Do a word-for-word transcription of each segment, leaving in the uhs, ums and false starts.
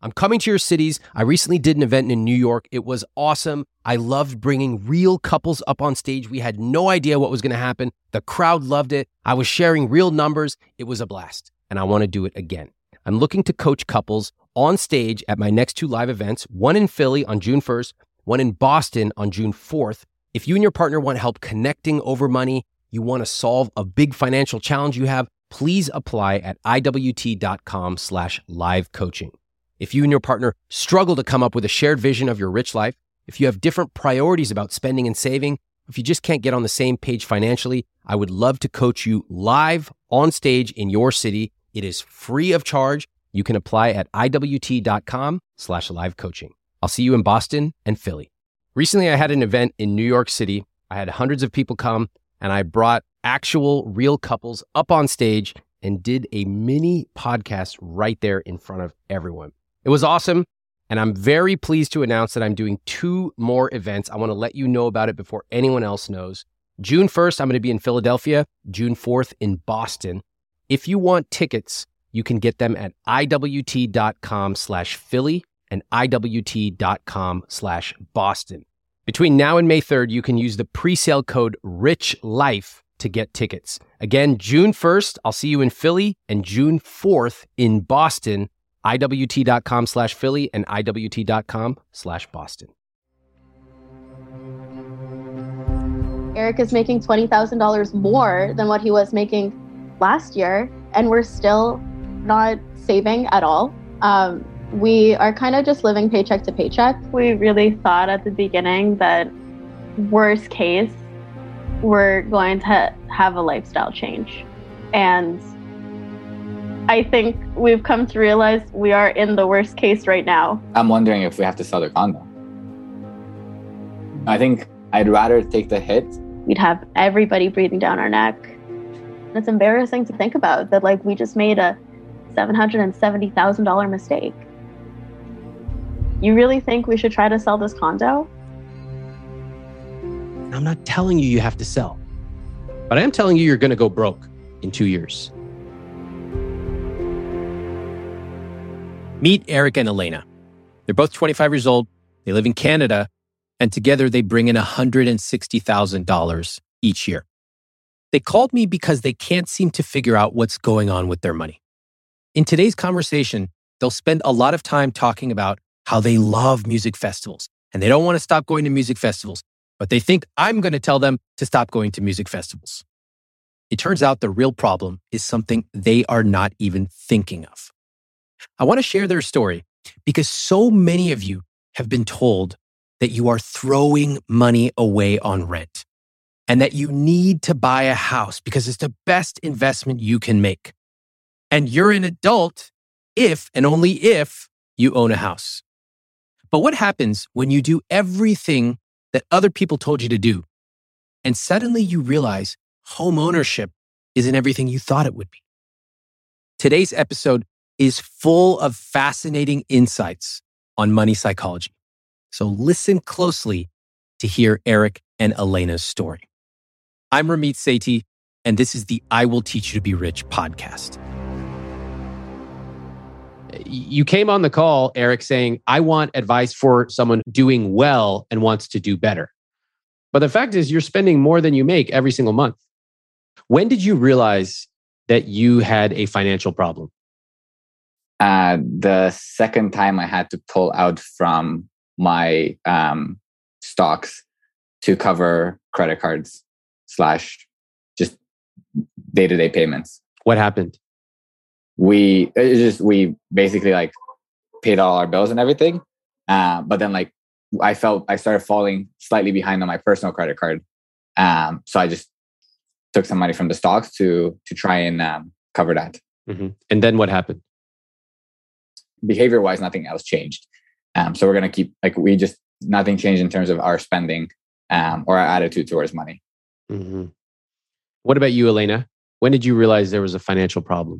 I'm coming to your cities. I recently did an event in New York. It was awesome. I loved bringing real couples up on stage. We had no idea what was going to happen. The crowd loved it. I was sharing real numbers. It was a blast, and I want to do it again. I'm looking to coach couples on stage at my next two live events, one in Philly on June first, one in Boston on June fourth. If you and your partner want help connecting over money, you want to solve a big financial challenge you have, please apply at iwt.com slash live coaching. If you and your partner struggle to come up with a shared vision of your rich life, if you have different priorities about spending and saving, if you just can't get on the same page financially, I would love to coach you live on stage in your city. It is free of charge. You can apply at iwt.com slash live coaching. I'll see you in Boston and Philly. Recently, I had an event in New York City. I had hundreds of people come, and I brought actual real couples up on stage and did a mini podcast right there in front of everyone. It was awesome, and I'm very pleased to announce that I'm doing two more events. I want to let you know about it before anyone else knows. June first, I'm going to be in Philadelphia. June fourth in Boston. If you want tickets, you can get them at iwt.com slash Philly and iwt.com slash Boston. Between now and May third, you can use the pre-sale code RICHLIFE to get tickets. Again, June first, I'll see you in Philly, and June fourth in Boston. iwt.com slash Philly and iwt.com slash Boston. Eric is making twenty thousand dollars more than what he was making last year, and we're still not saving at all. Um, we are kind of just living paycheck to paycheck. We really thought at the beginning that worst case, we're going to have a lifestyle change. And I think we've come to realize we are in the worst case right now. I'm wondering if we have to sell the condo. I think I'd rather take the hit. We'd have everybody breathing down our neck. It's embarrassing to think about that, like, we just made a seven hundred seventy thousand dollars mistake. You really think we should try to sell this condo? I'm not telling you you have to sell, but I am telling you you're going to go broke in two years. Meet Eric and Elena. They're both twenty-five years old. They live in Canada, and together they bring in one hundred sixty thousand dollars each year. They called me because they can't seem to figure out what's going on with their money. In today's conversation, they'll spend a lot of time talking about how they love music festivals, and they don't want to stop going to music festivals, but they think I'm going to tell them to stop going to music festivals. It turns out the real problem is something they are not even thinking of. I want to share their story because so many of you have been told that you are throwing money away on rent and that you need to buy a house because it's the best investment you can make. And you're an adult if and only if you own a house. But what happens when you do everything that other people told you to do and suddenly you realize home ownership isn't everything you thought it would be? Today's episode is full of fascinating insights on money psychology. So listen closely to hear Eric and Elena's story. I'm Ramit Sethi, and this is the I Will Teach You to Be Rich podcast. You came on the call, Eric, saying, I want advice for someone doing well and wants to do better. But the fact is, you're spending more than you make every single month. When did you realize that you had a financial problem? Uh, the second time I had to pull out from my um, stocks to cover credit cards slash just day-to-day payments. What happened? We it just we basically like paid all our bills and everything, uh, but then like I felt I started falling slightly behind on my personal credit card, um, so I just took some money from the stocks to to try and um, cover that. Mm-hmm. And then what happened? Behavior-wise, nothing else changed. Um, so we're gonna keep like we just nothing changed in terms of our spending um, or our attitude towards money. Mm-hmm. What about you, Elena? When did you realize there was a financial problem?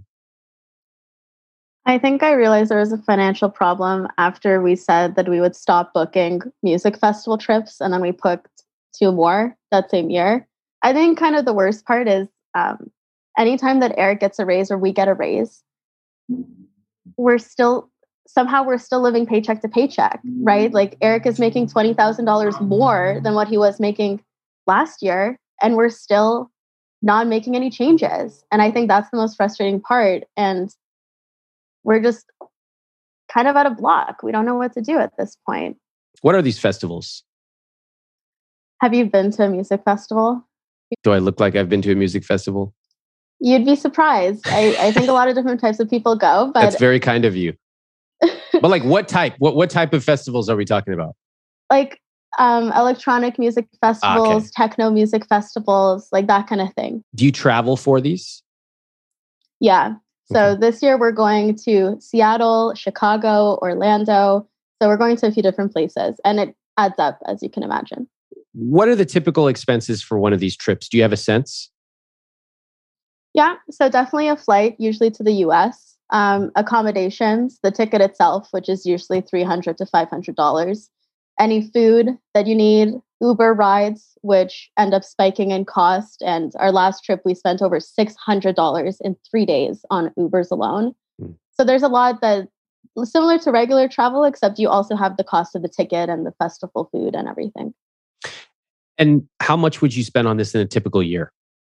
I think I realized there was a financial problem after we said that we would stop booking music festival trips, and then we booked two more that same year. I think kind of the worst part is um, anytime that Eric gets a raise or we get a raise, we're still somehow we're still living paycheck to paycheck, right? Like Eric is making twenty thousand dollars more than what he was making last year, and we're still not making any changes. And I think that's the most frustrating part. And we're just kind of out of luck. We don't know what to do at this point. What are these festivals? Have you been to a music festival? Do I look like I've been to a music festival? You'd be surprised. I, I think a lot of different types of people go, but that's very kind of you. But like what type? What what type of festivals are we talking about? Like um, electronic music festivals, Ah, okay. techno music festivals, like that kind of thing. Do you travel for these? Yeah. So Okay. this year we're going to Seattle, Chicago, Orlando. So we're going to a few different places, and it adds up, as you can imagine. What are the typical expenses for one of these trips? Do you have a sense? Yeah. So definitely a flight, usually to the U S. Um, accommodations, the ticket itself, which is usually three hundred to five hundred dollars. Any food that you need, Uber rides, which end up spiking in cost. And our last trip, we spent over six hundred dollars in three days on Ubers alone. Hmm. So there's a lot that similar to regular travel, except you also have the cost of the ticket and the festival food and everything. And how much would you spend on this in a typical year?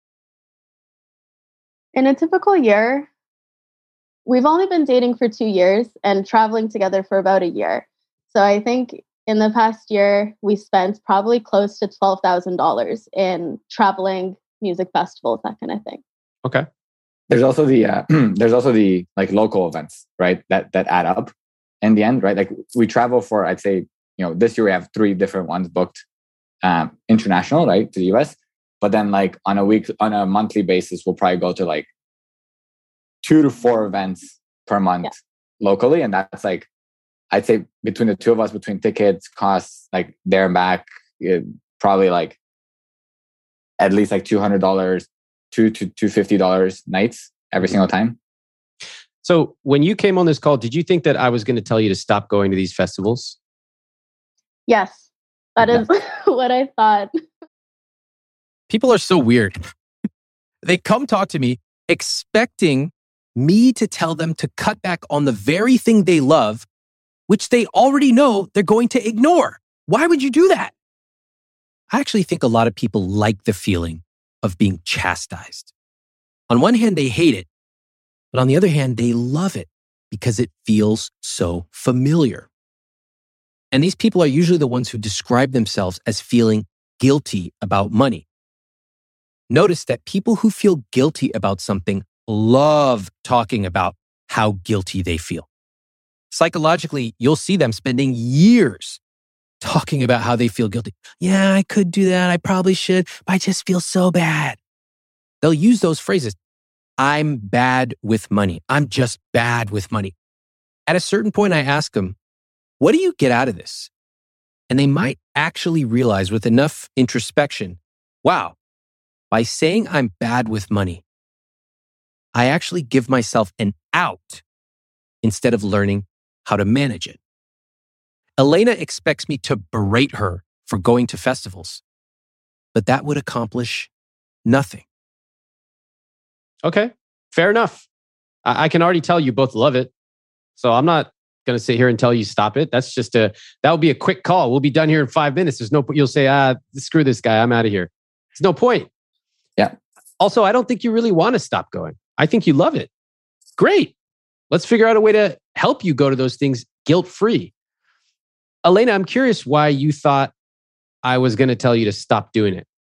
In a typical year, we've only been dating for two years and traveling together for about a year. So I think in the past year, we spent probably close to twelve thousand dollars in traveling, music festivals, that kind of thing. Okay. There's also the uh, there's also the like local events, right? That that add up in the end, right? Like we travel for, I'd say, you know, this year we have three different ones booked, um, international, right, to the U S. But then like on a week, on a monthly basis, we'll probably go to like two to four events per month Yeah. locally, and that's like, I'd say between the two of us, between tickets, costs, like there and back, it, probably like at least like two hundred dollars, two to two fifty dollars nights every single time. So when you came on this call, did you think that I was going to tell you to stop going to these festivals? Yes, that is what I thought. People are so weird. They come talk to me expecting me to tell them to cut back on the very thing they love, which they already know they're going to ignore. Why would you do that? I actually think a lot of people like the feeling of being chastised. On one hand, they hate it, but on the other hand, they love it because it feels so familiar. And these people are usually the ones who describe themselves as feeling guilty about money. Notice that people who feel guilty about something love talking about how guilty they feel. Psychologically, you'll see them spending years talking about how they feel guilty. Yeah, I could do that. I probably should, but I just feel so bad. They'll use those phrases. I'm bad with money. I'm just bad with money. At a certain point, I ask them, what do you get out of this? And they might actually realize with enough introspection, wow, by saying I'm bad with money, I actually give myself an out instead of learning how to manage it. Elena expects me to berate her for going to festivals, but that would accomplish nothing. Okay, fair enough. I, I can already tell you both love it. So I'm not going to sit here and tell you stop it. That's just a, that would be a quick call. We'll be done here in five minutes. There's no, you'll say, ah, screw this guy. I'm out of here. There's no point. Yeah. Also, I don't think you really want to stop going. I think you love it. Great. Let's figure out a way to help you go to those things guilt-free. Elena, I'm curious why you thought I was going to tell you to stop doing it.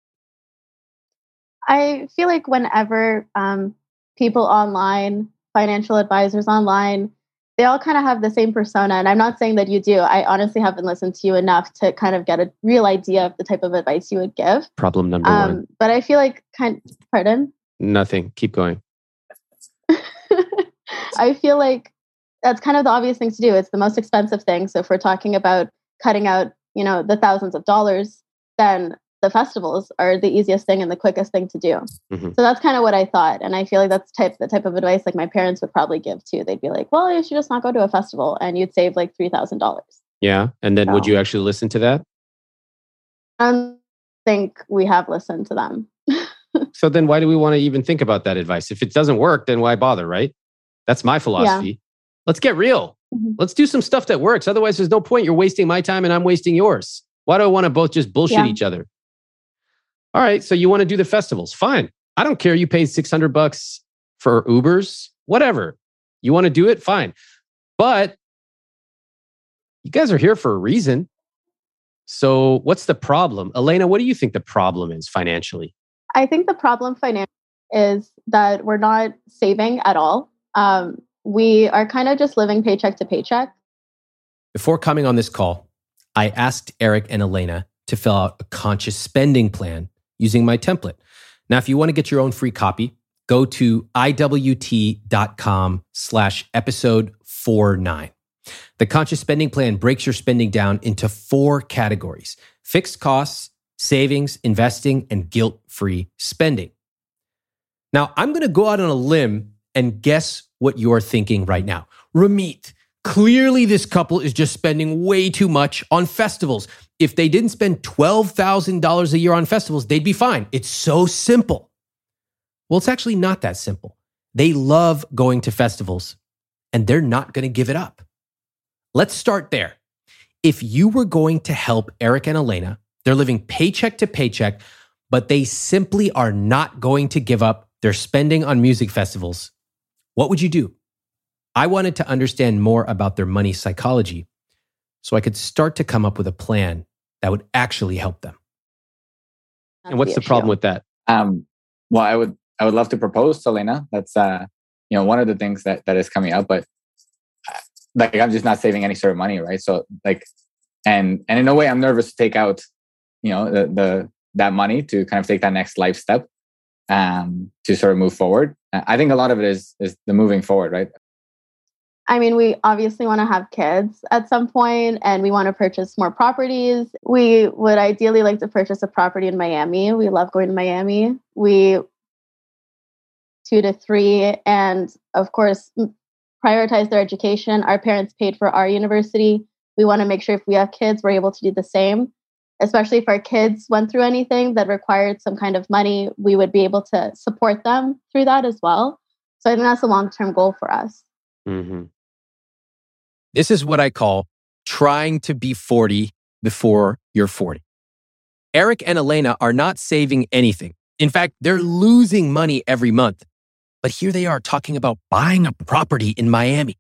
I feel like whenever um, people online, financial advisors online, they all kind of have the same persona. And I'm not saying that you do. I honestly haven't listened to you enough to kind of get a real idea of the type of advice you would give. Problem number Um, one. but I feel like, kind pardon? Nothing. Keep going. I feel like that's kind of the obvious thing to do. It's the most expensive thing. So if we're talking about cutting out, you know, the thousands of dollars, then the festivals are the easiest thing and the quickest thing to do. Mm-hmm. So that's kind of what I thought. And I feel like that's type the type of advice like my parents would probably give too. They'd be like, well, you should just not go to a festival and you'd save like three thousand dollars. Yeah. And then So, would you actually listen to that? I don't think we have listened to them. So then why do we want to even think about that advice? If it doesn't work, then why bother, right? That's my philosophy. Yeah. Let's get real. Mm-hmm. Let's do some stuff that works. Otherwise, there's no point. You're wasting my time and I'm wasting yours. Why do I want to both just bullshit Yeah. each other? All right, so you want to do the festivals. Fine. I don't care. You paid six hundred bucks for Ubers, whatever. You want to do it? Fine. But you guys are here for a reason. So what's the problem? Elena, what do you think the problem is financially? I think the problem financially is that we're not saving at all. Um, we are kind of just living paycheck to paycheck. Before coming on this call, I asked Eric and Elena to fill out a conscious spending plan using my template. Now, if you want to get your own free copy, go to iwt.com slash episode 49. The conscious spending plan breaks your spending down into four categories: fixed costs, savings, investing, and guilt-free spending. Now, I'm going to go out on a limb and guess what you're thinking right now. Ramit, clearly this couple is just spending way too much on festivals. If they didn't spend twelve thousand dollars a year on festivals, they'd be fine. It's so simple. Well, it's actually not that simple. They love going to festivals, and they're not going to give it up. Let's start there. If you were going to help Eric and Elena, they're living paycheck to paycheck, but they simply are not going to give up their spending on music festivals, what would you do? I wanted to understand more about their money psychology so I could start to come up with a plan that would actually help them. That's And what's the, issue. problem with that? Um, well, I would I would love to propose to Elena. That's uh, you know one of the things that that is coming up, but uh, like I'm just not saving any sort of money, right? So like, and and in a way, I'm nervous to take out, you know, the, the that money to kind of take that next life step, um, to sort of move forward. I think a lot of it is is the moving forward, right? I mean, we obviously want to have kids at some point, and we want to purchase more properties. We would ideally like to purchase a property in Miami. We love going to Miami. We two to three, and of course, prioritize their education. Our parents paid for our university. We want to make sure if we have kids, we're able to do the same. Especially if our kids went through anything that required some kind of money, we would be able to support them through that as well. So I think that's a long-term goal for us. Mm-hmm. This is what I call trying to be forty before you're forty. Eric and Elena are not saving anything. In fact, they're losing money every month. But here they are talking about buying a property in Miami.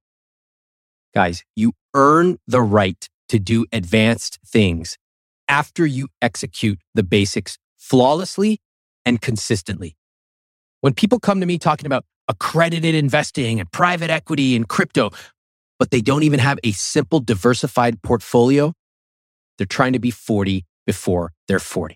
Guys, you earn the right to do advanced things after you execute the basics flawlessly and consistently. When people come to me talking about accredited investing and private equity and crypto, but they don't even have a simple diversified portfolio, they're trying to be forty before they're forty.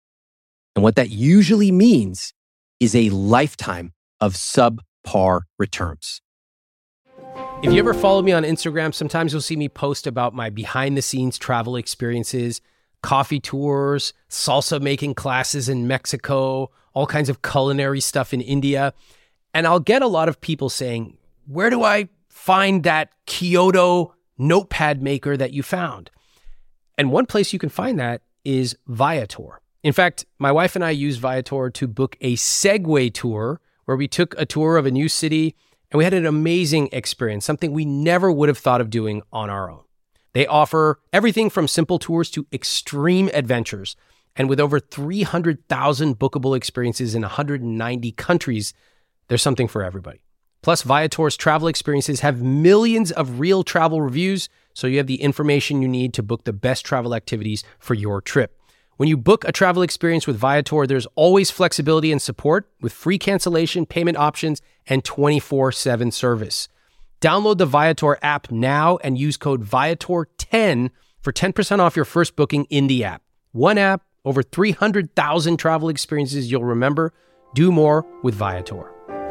And what that usually means is a lifetime of subpar returns. If you ever follow me on Instagram, sometimes you'll see me post about my behind the scenes travel experiences, coffee tours, salsa making classes in Mexico, all kinds of culinary stuff in India. And I'll get a lot of people saying, where do I find that Kyoto notepad maker that you found? And one place you can find that is Viator. In fact, my wife and I used Viator to book a Segway tour where we took a tour of a new city and we had an amazing experience, something we never would have thought of doing on our own. They offer everything from simple tours to extreme adventures. And with over three hundred thousand bookable experiences in one hundred ninety countries, there's something for everybody. Plus, Viator's travel experiences have millions of real travel reviews, so you have the information you need to book the best travel activities for your trip. When you book a travel experience with Viator, there's always flexibility and support with free cancellation, payment options, and twenty-four seven service. Download the Viator app now and use code Viator ten for ten percent off your first booking in the app. One app, over three hundred thousand travel experiences you'll remember. Do more with Viator.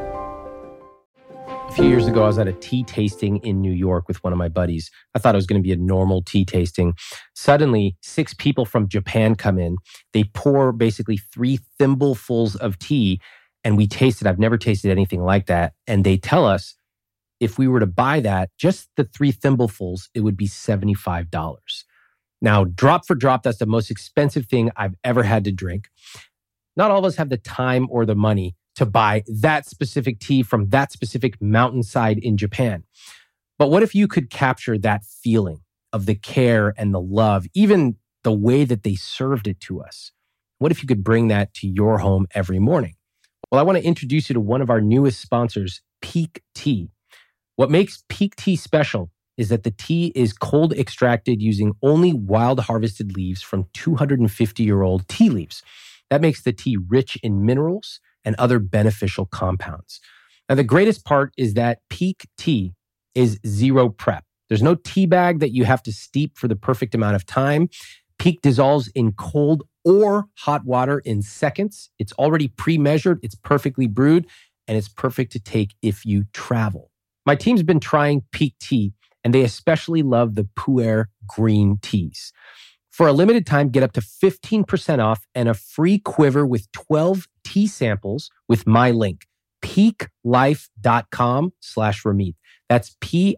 A few years ago, I was at a tea tasting in New York with one of my buddies. I thought it was going to be a normal tea tasting. Suddenly, six people from Japan come in. They pour basically three thimblefuls of tea, and we tasted. I've never tasted anything like that. And they tell us if we were to buy that, just the three thimblefuls, it would be seventy-five dollars. Now, drop for drop, that's the most expensive thing I've ever had to drink. Not all of us have the time or the money to buy that specific tea from that specific mountainside in Japan. But what if you could capture that feeling of the care and the love, even the way that they served it to us? What if you could bring that to your home every morning? Well, I want to introduce you to one of our newest sponsors, Pique Tea. What makes Pique Tea special is that the tea is cold extracted using only wild harvested leaves from two hundred fifty year old tea leaves. That makes the tea rich in minerals and other beneficial compounds. Now, the greatest part is that Pique Tea is zero prep. There's no tea bag that you have to steep for the perfect amount of time. Pique dissolves in cold or hot water in seconds. It's already pre-measured, it's perfectly brewed, and it's perfect to take if you travel. My team's been trying Pique Tea, and they especially love the Pu'er green teas. For a limited time, get up to fifteen percent off and a free quiver with twelve tea samples with my link, piquelife.com slash Ramit. That's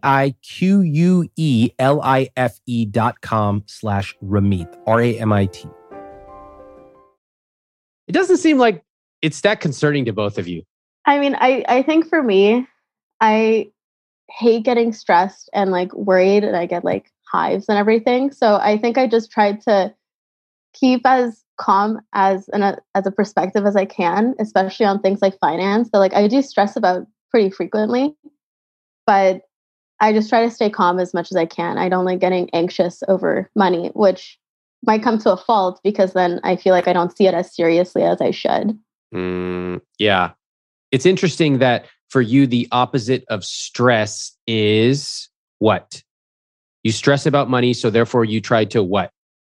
P-I-Q-U-E-L-I-F-E dot com slash Ramit, R A M I T. It doesn't seem like it's that concerning to both of you. I mean, I, I think for me, I hate getting stressed and like worried, and I get like hives and everything. So I think I just tried to keep as calm as an, a, as a perspective as I can, especially on things like finance. So like I do stress about pretty frequently, but I just try to stay calm as much as I can. I don't like getting anxious over money, which might come to a fault because then I feel like I don't see it as seriously as I should. Mm, yeah. It's interesting that for you, the opposite of stress is what? You stress about money, so therefore you try to what?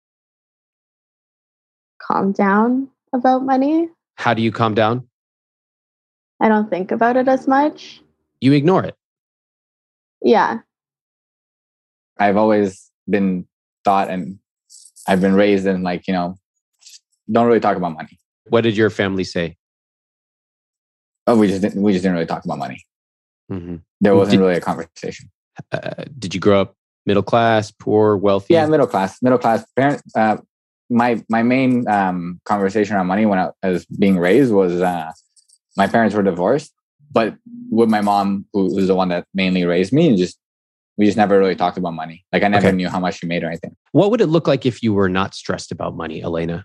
Calm down about money. How do you calm down? I don't think about it as much. You ignore it. Yeah. I've always been taught, and I've been raised in like, you know, don't really talk about money. What did your family say? Oh, we just didn't, we just didn't really talk about money. Mm-hmm. There wasn't did, really a conversation. Uh, did you grow up middle class, poor, wealthy? Yeah, middle class, middle class. Parent, uh, my my main um, conversation around money when I was being raised was uh, my parents were divorced, but with my mom, who was the one that mainly raised me, and just we just never really talked about money. Like I never Okay. knew how much she made or anything. What would it look like if you were not stressed about money, Elena?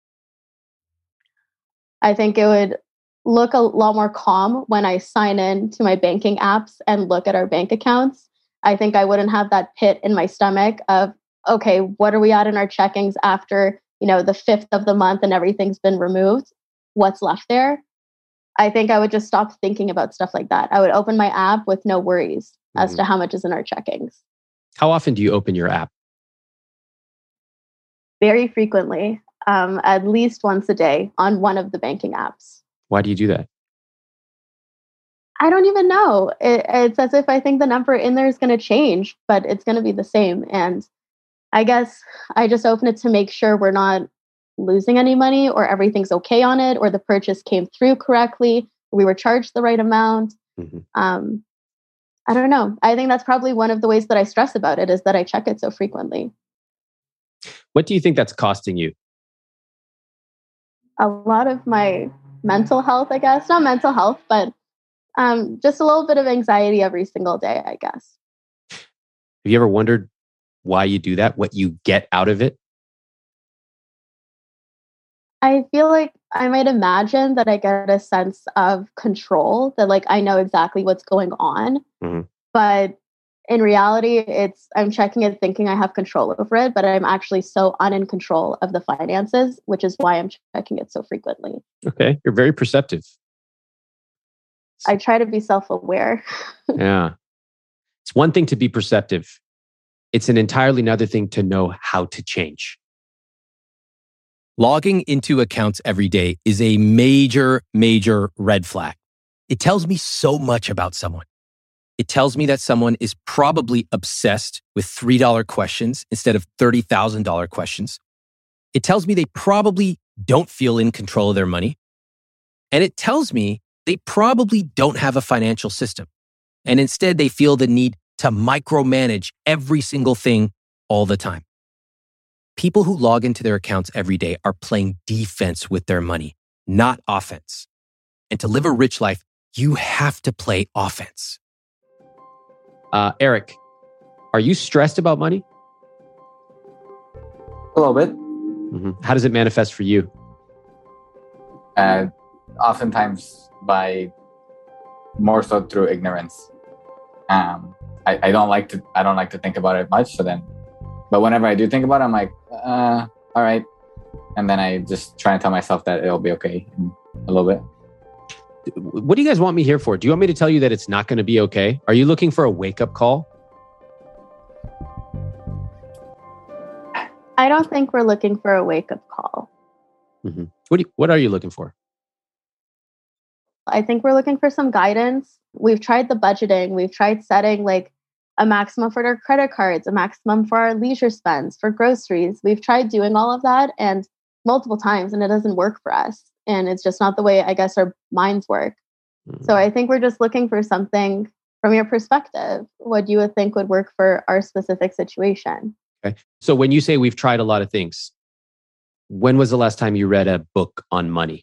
I think it would look a lot more calm when I sign in to my banking apps and look at our bank accounts. I think I wouldn't have that pit in my stomach of, okay, what are we at in our checkings after, you know, the fifth of the month and everything's been removed? What's left there? I think I would just stop thinking about stuff like that. I would open my app with no worries mm-hmm. as to how much is in our checkings. How often do you open your app? Very frequently, um, at least once a day on one of the banking apps. Why do you do that? I don't even know. It, it's as if I think the number in there is going to change, but it's going to be the same. And I guess I just open it to make sure we're not losing any money, or everything's okay on it, or the purchase came through correctly, we were charged the right amount. Mm-hmm. Um, I don't know. I think that's probably one of the ways that I stress about it, is that I check it so frequently. What do you think that's costing you? A lot of my mental health, I guess. Not mental health, but um, just a little bit of anxiety every single day, I guess. Have you ever wondered why you do that? What you get out of it? I feel like I might imagine that I get a sense of control, that like I know exactly what's going on. Mm-hmm. But in reality, it's I'm checking it thinking I have control over it, but I'm actually so un in control of the finances, which is why I'm checking it so frequently. Okay, you're very perceptive. I try to be self-aware. Yeah. It's one thing to be perceptive. It's an entirely another thing to know how to change. Logging into accounts every day is a major, major red flag. It tells me so much about someone. It tells me that someone is probably obsessed with three dollar questions instead of thirty thousand dollars questions. It tells me they probably don't feel in control of their money. And it tells me they probably don't have a financial system. And instead, they feel the need to micromanage every single thing all the time. People who log into their accounts every day are playing defense with their money, not offense. And to live a rich life, you have to play offense. Uh, Eric, are you stressed about money? A little bit. Mm-hmm. How does it manifest for you? Uh, oftentimes by more so through ignorance. Um, I, I don't like to I don't like to think about it much. So then, but whenever I do think about it, I'm like, uh, all right, and then I just try and tell myself that it'll be okay in a little bit. What do you guys want me here for? Do you want me to tell you that it's not going to be okay? Are you looking for a wake-up call? I don't think we're looking for a wake-up call. Mm-hmm. What do you, what are you looking for? I think we're looking for some guidance. We've tried the budgeting. We've tried setting like a maximum for our credit cards, a maximum for our leisure spends, for groceries. We've tried doing all of that and multiple times, and it doesn't work for us. And it's just not the way, I guess, our minds work. Mm-hmm. So I think we're just looking for something from your perspective, what you would think would work for our specific situation. Okay. So when you say we've tried a lot of things, when was the last time you read a book on money?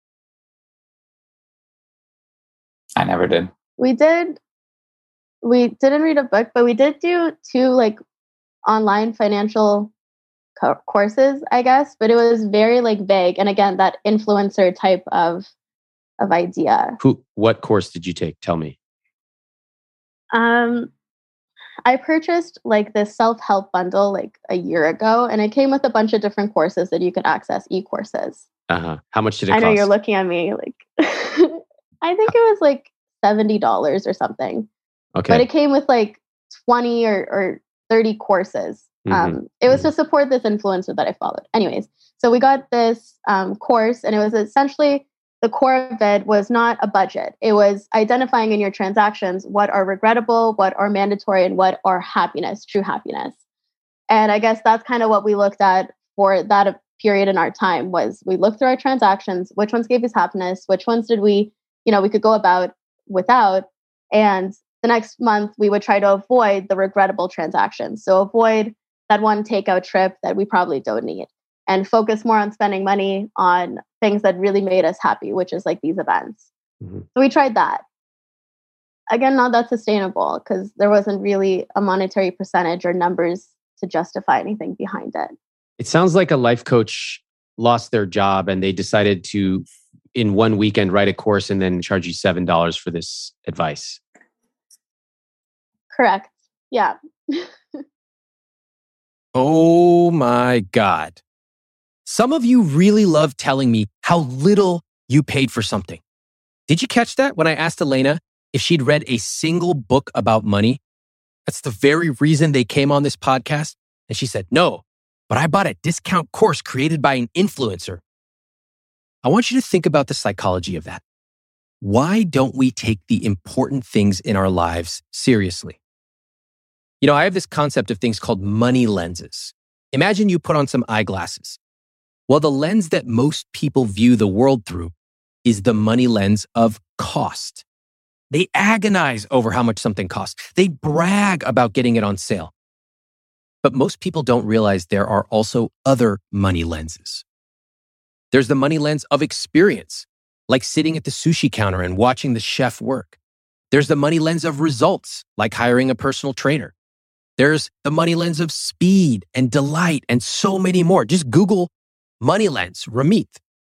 I never did. We did. We didn't read a book, but we did do two like online financial co- courses, I guess. But it was very like vague, and again, that influencer type of of idea. Who? What course did you take? Tell me. Um, I purchased like this self-help bundle like a year ago, and it came with a bunch of different courses that you could access, e-courses. Uh huh. How much did it I cost? know you're looking at me like. I think it was like seventy dollars or something. Okay. But it came with like twenty or, or thirty courses. Mm-hmm. Um, it was mm-hmm. to support this influencer that I followed. Anyways, so we got this um, course, and it was essentially, the core of it was not a budget. It was identifying in your transactions what are regrettable, what are mandatory, and what are happiness, true happiness. And I guess that's kind of what we looked at for that period in our time. Was we looked through our transactions, which ones gave us happiness, which ones did we, you know, we could go about without. And the next month we would try to avoid the regrettable transactions. So avoid that one takeout trip that we probably don't need, and focus more on spending money on things that really made us happy, which is like these events. Mm-hmm. So we tried that. Again, not that sustainable because there wasn't really a monetary percentage or numbers to justify anything behind it. It sounds like a life coach lost their job and they decided to, in one weekend, write a course and then charge you seven dollars for this advice. Correct. Yeah. Oh my God. Some of you really love telling me how little you paid for something. Did you catch that when I asked Elena if she'd read a single book about money? That's the very reason they came on this podcast. And she said, no, but I bought a discount course created by an influencer. I want you to think about the psychology of that. Why don't we take the important things in our lives seriously? You know, I have this concept of things called money lenses. Imagine you put on some eyeglasses. Well, the lens that most people view the world through is the money lens of cost. They agonize over how much something costs. They brag about getting it on sale. But most people don't realize there are also other money lenses. There's the money lens of experience, like sitting at the sushi counter and watching the chef work. There's the money lens of results, like hiring a personal trainer. There's the money lens of speed and delight and so many more. Just Google money lens, Ramit.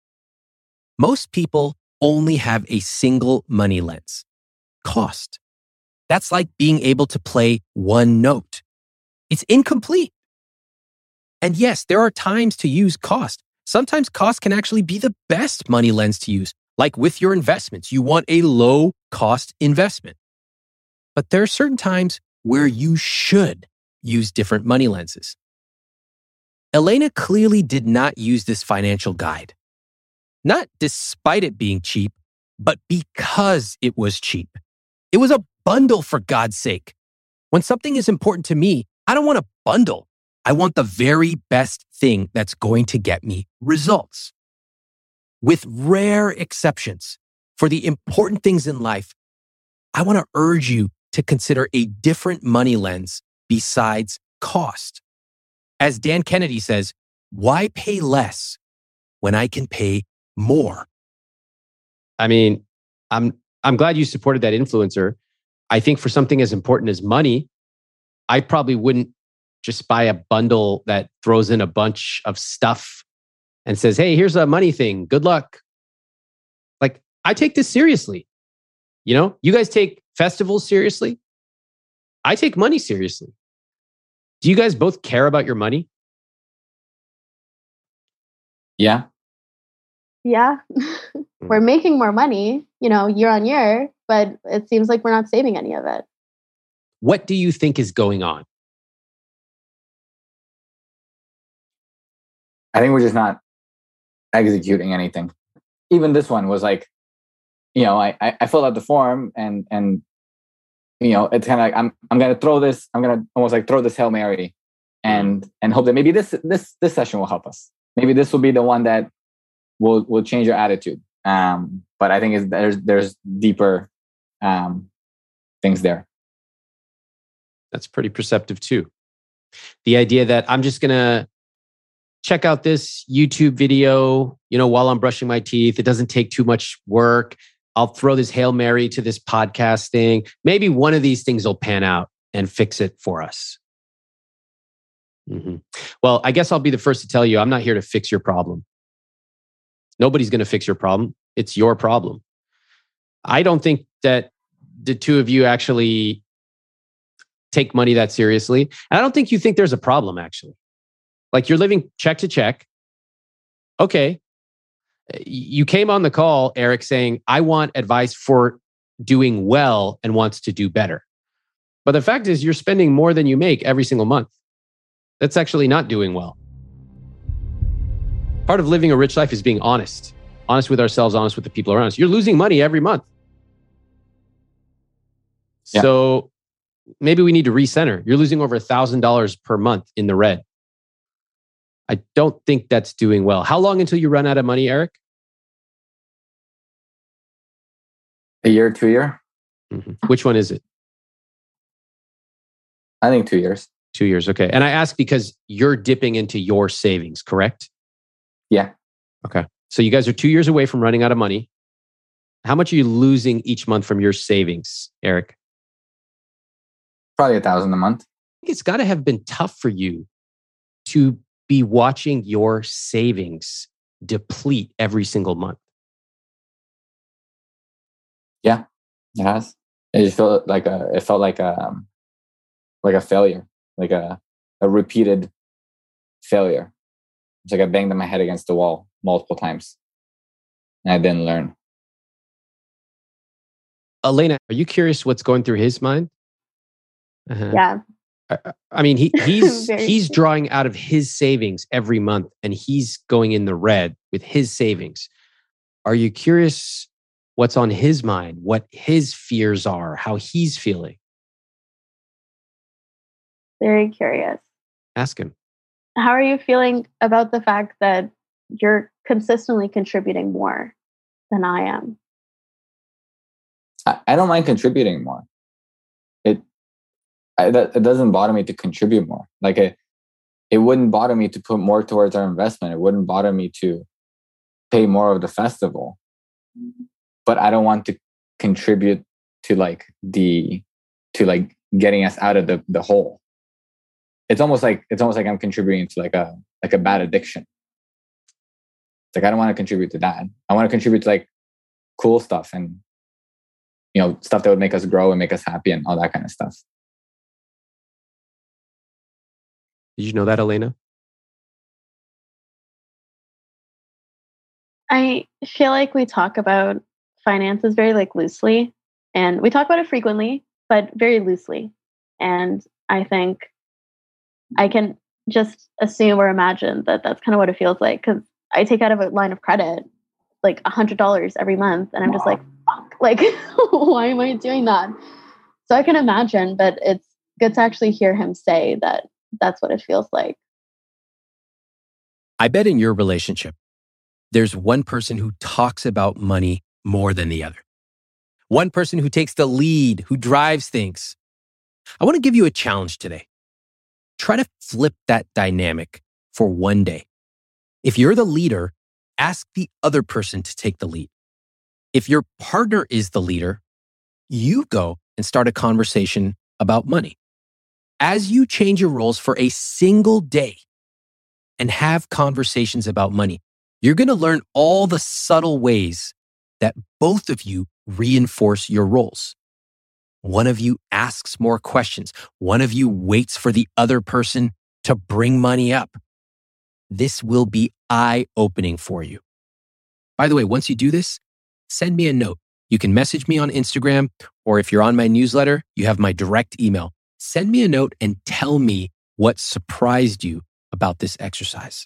Most people only have a single money lens, cost. That's like being able to play one note. It's incomplete. And yes, there are times to use cost. Sometimes cost can actually be the best money lens to use. Like with your investments, you want a low cost investment. But there are certain times where you should use different money lenses. Elena clearly did not use this financial guide. Not despite it being cheap, but because it was cheap. It was a bundle, for God's sake. When something is important to me, I don't want a bundle. I want the very best thing that's going to get me results. With rare exceptions, for the important things in life, I want to urge you to consider a different money lens besides cost. As Dan Kennedy says, why pay less when I can pay more? I mean, I'm I'm glad you supported that influencer. I think for something as important as money, I probably wouldn't just buy a bundle that throws in a bunch of stuff and says, hey, here's a money thing. Good luck. Like, I take this seriously. You know, you guys take festivals seriously. I take money seriously. Do you guys both care about your money? Yeah. Yeah. We're making more money, you know, year on year, but it seems like we're not saving any of it. What do you think is going on? I think we're just not executing anything. Even this one was like, you know, I I filled out the form and and you know, it's kind of like I'm I'm gonna throw this, I'm gonna almost like throw this Hail Mary and and hope that maybe this this this session will help us. Maybe this will be the one that will will change your attitude. Um, but I think it's, there's there's deeper um, things there. That's pretty perceptive too. The idea that I'm just gonna check out this YouTube video, you know, while I'm brushing my teeth. It doesn't take too much work. I'll throw this Hail Mary to this podcast thing. Maybe one of these things will pan out and fix it for us. Mm-hmm. Well, I guess I'll be the first to tell you, I'm not here to fix your problem. Nobody's going to fix your problem. It's your problem. I don't think that the two of you actually take money that seriously. And I don't think you think there's a problem, actually. Like, you're living check to check. Okay. You came on the call, Eric, saying, I want advice for doing well and wants to do better. But the fact is, you're spending more than you make every single month. That's actually not doing well. Part of living a rich life is being honest. Honest with ourselves, honest with the people around us. You're losing money every month. Yeah. So maybe we need to recenter. You're losing over one thousand dollars per month in the red. I don't think that's doing well. How long until you run out of money, Eric? A year, two year. Mm-hmm. Which one is it? I think two years. Two years, okay. And I ask because you're dipping into your savings, correct? Yeah. Okay. So you guys are two years away from running out of money. How much are you losing each month from your savings, Eric? Probably a thousand a month. I think it's got to have been tough for you to be watching your savings deplete every single month. Yeah, it has. It just felt like a. It felt like a, um, like a failure, like a a repeated failure. It's like I banged my head against the wall multiple times, and I didn't learn. Elena, are you curious what's going through his mind? Uh-huh. Yeah. I, I mean, he he's he's drawing out of his savings every month, and he's going in the red with his savings. Are you curious what's on his mind, what his fears are, how he's feeling? Very curious. Ask him. How are you feeling about the fact that you're consistently contributing more than I am? I, I don't mind contributing more. It I, that, it doesn't bother me to contribute more. Like it, it wouldn't bother me to put more towards our investment. It wouldn't bother me to pay more of the festival. But I don't want to contribute to like the to like getting us out of the, the hole. It's almost like it's almost like I'm contributing to like a like a bad addiction. It's like I don't want to contribute to that. I want to contribute to like cool stuff and you know stuff that would make us grow and make us happy and all that kind of stuff. Did you know that, Elena? I feel like we talk about finances very like loosely, and we talk about it frequently, but very loosely. And I think I can just assume or imagine that that's kind of what it feels like, because I take out of a line of credit like a hundred dollars every month, and I'm just like, fuck, like, why am I doing that? So I can imagine, but it's good to actually hear him say that that's what it feels like. I bet in your relationship, there's one person who talks about money more than the other. One person who takes the lead, who drives things. I want to give you a challenge today. Try to flip that dynamic for one day. If you're the leader, ask the other person to take the lead. If your partner is the leader, you go and start a conversation about money. As you change your roles for a single day and have conversations about money, you're going to learn all the subtle ways that both of you reinforce your roles. One of you asks more questions. One of you waits for the other person to bring money up. This will be eye-opening for you. By the way, once you do this, send me a note. You can message me on Instagram, or if you're on my newsletter, you have my direct email. Send me a note and tell me what surprised you about this exercise.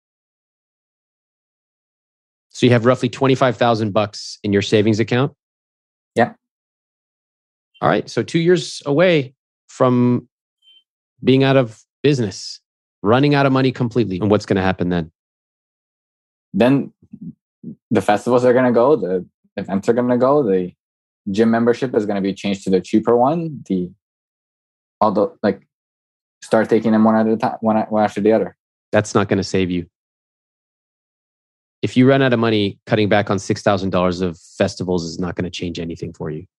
So you have roughly twenty-five thousand bucks in your savings account? Yeah. All right. So two years away from being out of business, running out of money completely. And what's going to happen then? Then the festivals are going to go, the events are going to go, the gym membership is going to be changed to the cheaper one. The although like start taking them one at a time, one, one after the other. That's not going to save you. If you run out of money, cutting back on six thousand dollars of festivals is not going to change anything for you.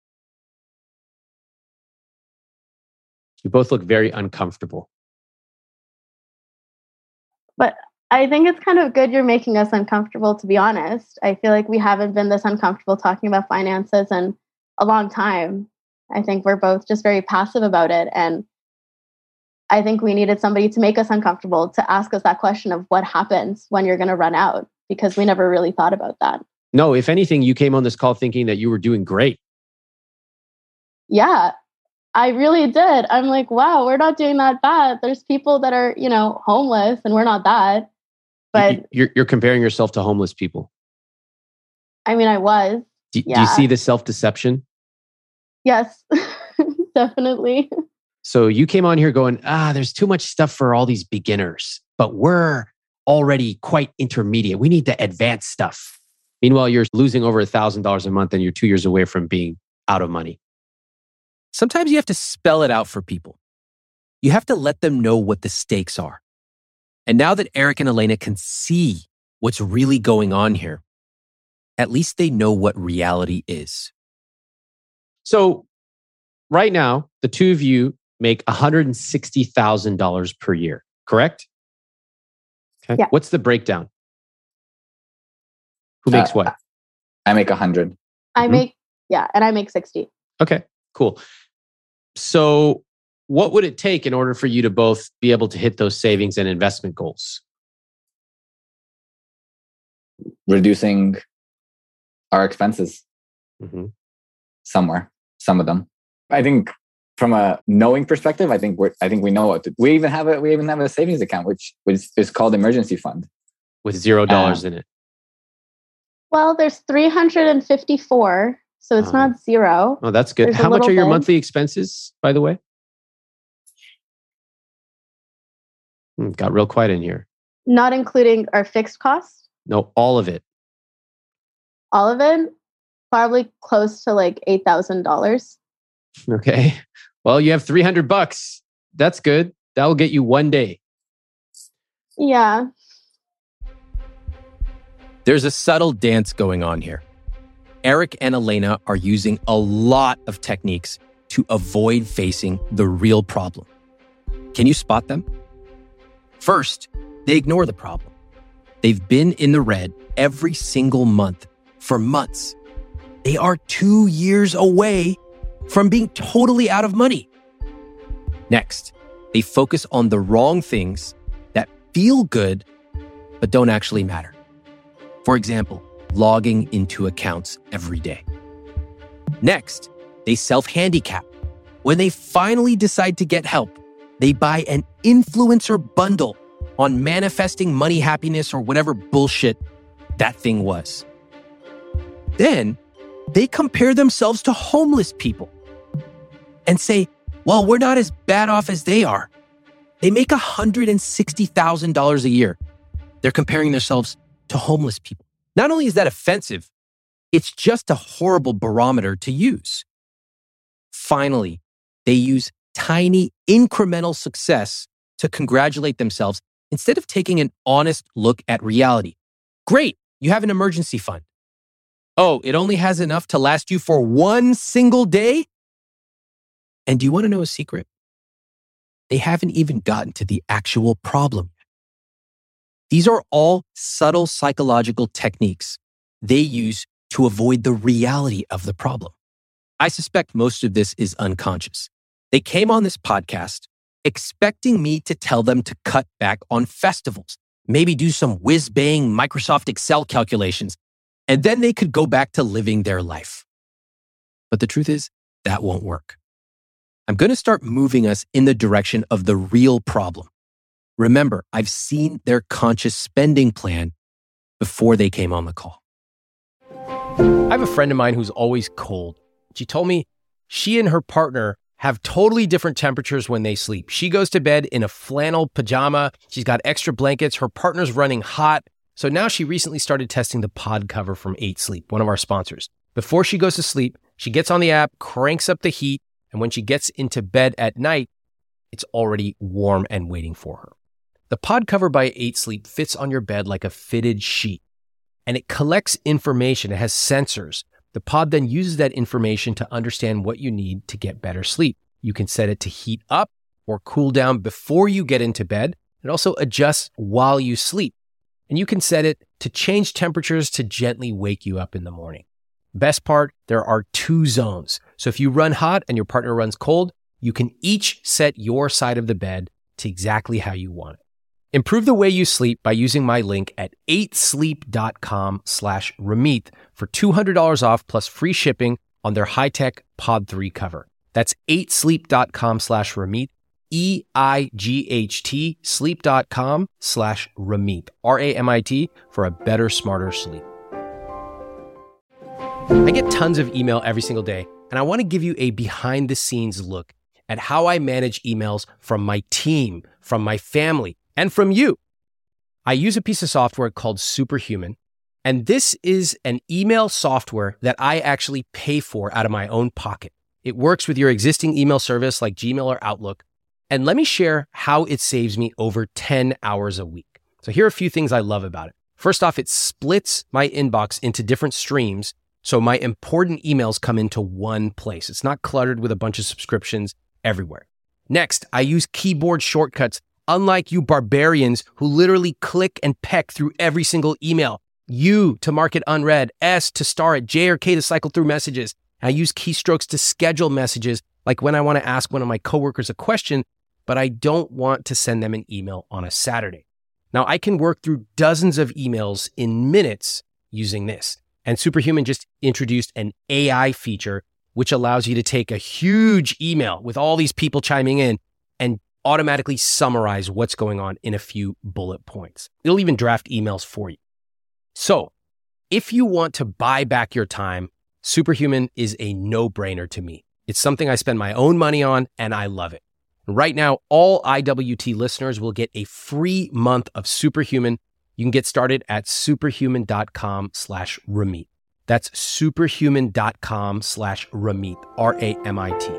You both look very uncomfortable. But I think it's kind of good you're making us uncomfortable, to be honest. I feel like we haven't been this uncomfortable talking about finances in a long time. I think we're both just very passive about it. And I think we needed somebody to make us uncomfortable, to ask us that question of what happens when you're going to run out, because we never really thought about that. No, if anything, you came on this call thinking that you were doing great. Yeah, I really did. I'm like, wow, we're not doing that bad. There's people that are, you know, homeless and we're not that. But you're, you're comparing yourself to homeless people. I mean, I was. Do, yeah. do you see the self-deception? Yes, definitely. So you came on here going, ah, there's too much stuff for all these beginners, but we're already quite intermediate. We need the advanced stuff. Meanwhile, you're losing over a thousand dollars a month and you're two years away from being out of money. Sometimes you have to spell it out for people. You have to let them know what the stakes are. And now that Eric and Elena can see what's really going on here, at least they know what reality is. So right now, the two of you make one hundred sixty thousand dollars per year, correct? Okay. Yeah. What's the breakdown? Who makes Uh, what? I make a hundred. I Mhm. make, yeah, and I make sixty. Okay, cool. So what would it take in order for you to both be able to hit those savings and investment goals? Reducing our expenses Mm-hmm. somewhere, some of them. I think from a knowing perspective, I think we're, I think we know what to, we even have a, we even have a savings account, which, which is called emergency fund. With zero dollars Uh, in it. Well, there's three hundred fifty-four, so it's Uh-huh. not zero. Oh, that's good. There's a How much little are your bit. monthly expenses, by the way? Hmm, got real quiet in here. Not including our fixed costs. No, all of it. All of it, probably close to like eight thousand dollars. Okay. Well, you have three hundred bucks. That's good. That will get you one day. Yeah. There's a subtle dance going on here. Eric and Elena are using a lot of techniques to avoid facing the real problem. Can you spot them? First, they ignore the problem. They've been in the red every single month for months. They are two years away from being totally out of money. Next, they focus on the wrong things that feel good, but don't actually matter. For example, logging into accounts every day. Next, they self-handicap. When they finally decide to get help, they buy an influencer bundle on manifesting money happiness or whatever bullshit that thing was. Then, they compare themselves to homeless people and say, well, we're not as bad off as they are. They make one hundred sixty thousand dollars a year. They're comparing themselves to homeless people. Not only is that offensive, it's just a horrible barometer to use. Finally, they use tiny incremental success to congratulate themselves instead of taking an honest look at reality. Great, you have an emergency fund. Oh, it only has enough to last you for one single day? And do you want to know a secret? They haven't even gotten to the actual problem yet. These are all subtle psychological techniques they use to avoid the reality of the problem. I suspect most of this is unconscious. They came on this podcast expecting me to tell them to cut back on festivals, maybe do some whiz-bang Microsoft Excel calculations, and then they could go back to living their life. But the truth is, that won't work. I'm going to start moving us in the direction of the real problem. Remember, I've seen their conscious spending plan before they came on the call. I have a friend of mine who's always cold. She told me she and her partner have totally different temperatures when they sleep. She goes to bed in a flannel pajama. She's got extra blankets. Her partner's running hot. So now she recently started testing the pod cover from eight sleep, one of our sponsors. Before she goes to sleep, she gets on the app, cranks up the heat, and when she gets into bed at night, it's already warm and waiting for her. The pod cover by eight sleep fits on your bed like a fitted sheet, and it collects information. It has sensors. The pod then uses that information to understand what you need to get better sleep. You can set it to heat up or cool down before you get into bed. It also adjusts while you sleep. And you can set it to change temperatures to gently wake you up in the morning. Best part, there are two zones. So if you run hot and your partner runs cold, you can each set your side of the bed to exactly how you want it. Improve the way you sleep by using my link at eight sleep dot com slash Ramit for two hundred dollars off plus free shipping on their high-tech Pod three cover. That's eight sleep dot com slash Ramit, E I G H T, sleep.com slash Ramit, R A M I T, for a better, smarter sleep. I get tons of email every single day, and I want to give you a behind-the-scenes look at how I manage emails from my team, from my family, and from you. I use a piece of software called Superhuman, and this is an email software that I actually pay for out of my own pocket. It works with your existing email service like Gmail or Outlook, and let me share how it saves me over ten hours a week. So here are a few things I love about it. First off, it splits my inbox into different streams, so my important emails come into one place. It's not cluttered with a bunch of subscriptions everywhere. Next, I use keyboard shortcuts. Unlike you barbarians who literally click and peck through every single email. U to mark it unread, S to star it, J or K to cycle through messages. I use keystrokes to schedule messages, like when I want to ask one of my coworkers a question, but I don't want to send them an email on a Saturday. Now, I can work through dozens of emails in minutes using this. And Superhuman just introduced an A I feature, which allows you to take a huge email with all these people chiming in and automatically summarize what's going on in a few bullet points. It'll even draft emails for you. So if you want to buy back your time, Superhuman is a no-brainer to me. It's something I spend my own money on, and I love it. Right now, all I W T listeners will get a free month of Superhuman. You can get started at superhuman.com slash Ramit. That's superhuman.com slash Ramit, R A M I T.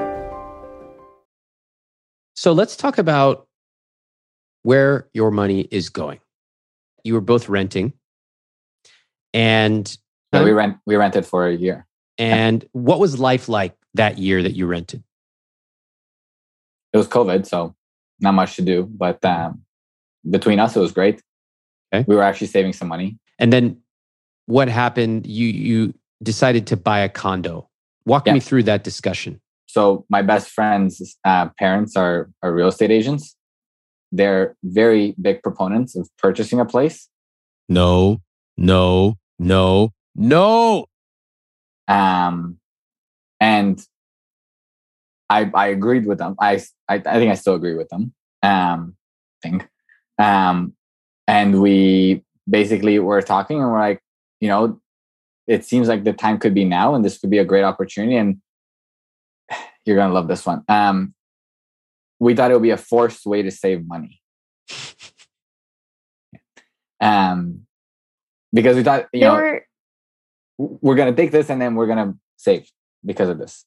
So let's talk about where your money is going. You were both renting, and yeah, we rent we rented for a year. And what was life like that year that you rented? It was COVID, so not much to do. But um, between us, it was great. Okay. We were actually saving some money. And then what happened? You you decided to buy a condo. Walk Yeah. me through that discussion. So my best friend's uh, parents are, are real estate agents. They're very big proponents of purchasing a place. No, no, no, no. Um, and I I agreed with them. I, I I think I still agree with them. Um, I think. Um, and we basically were talking, and we're like, you know, it seems like the time could be now, and this could be a great opportunity. And you're gonna love this one. Um, we thought it would be a forced way to save money. um, because we thought, you There know, were we're gonna take this and then we're gonna save because of this.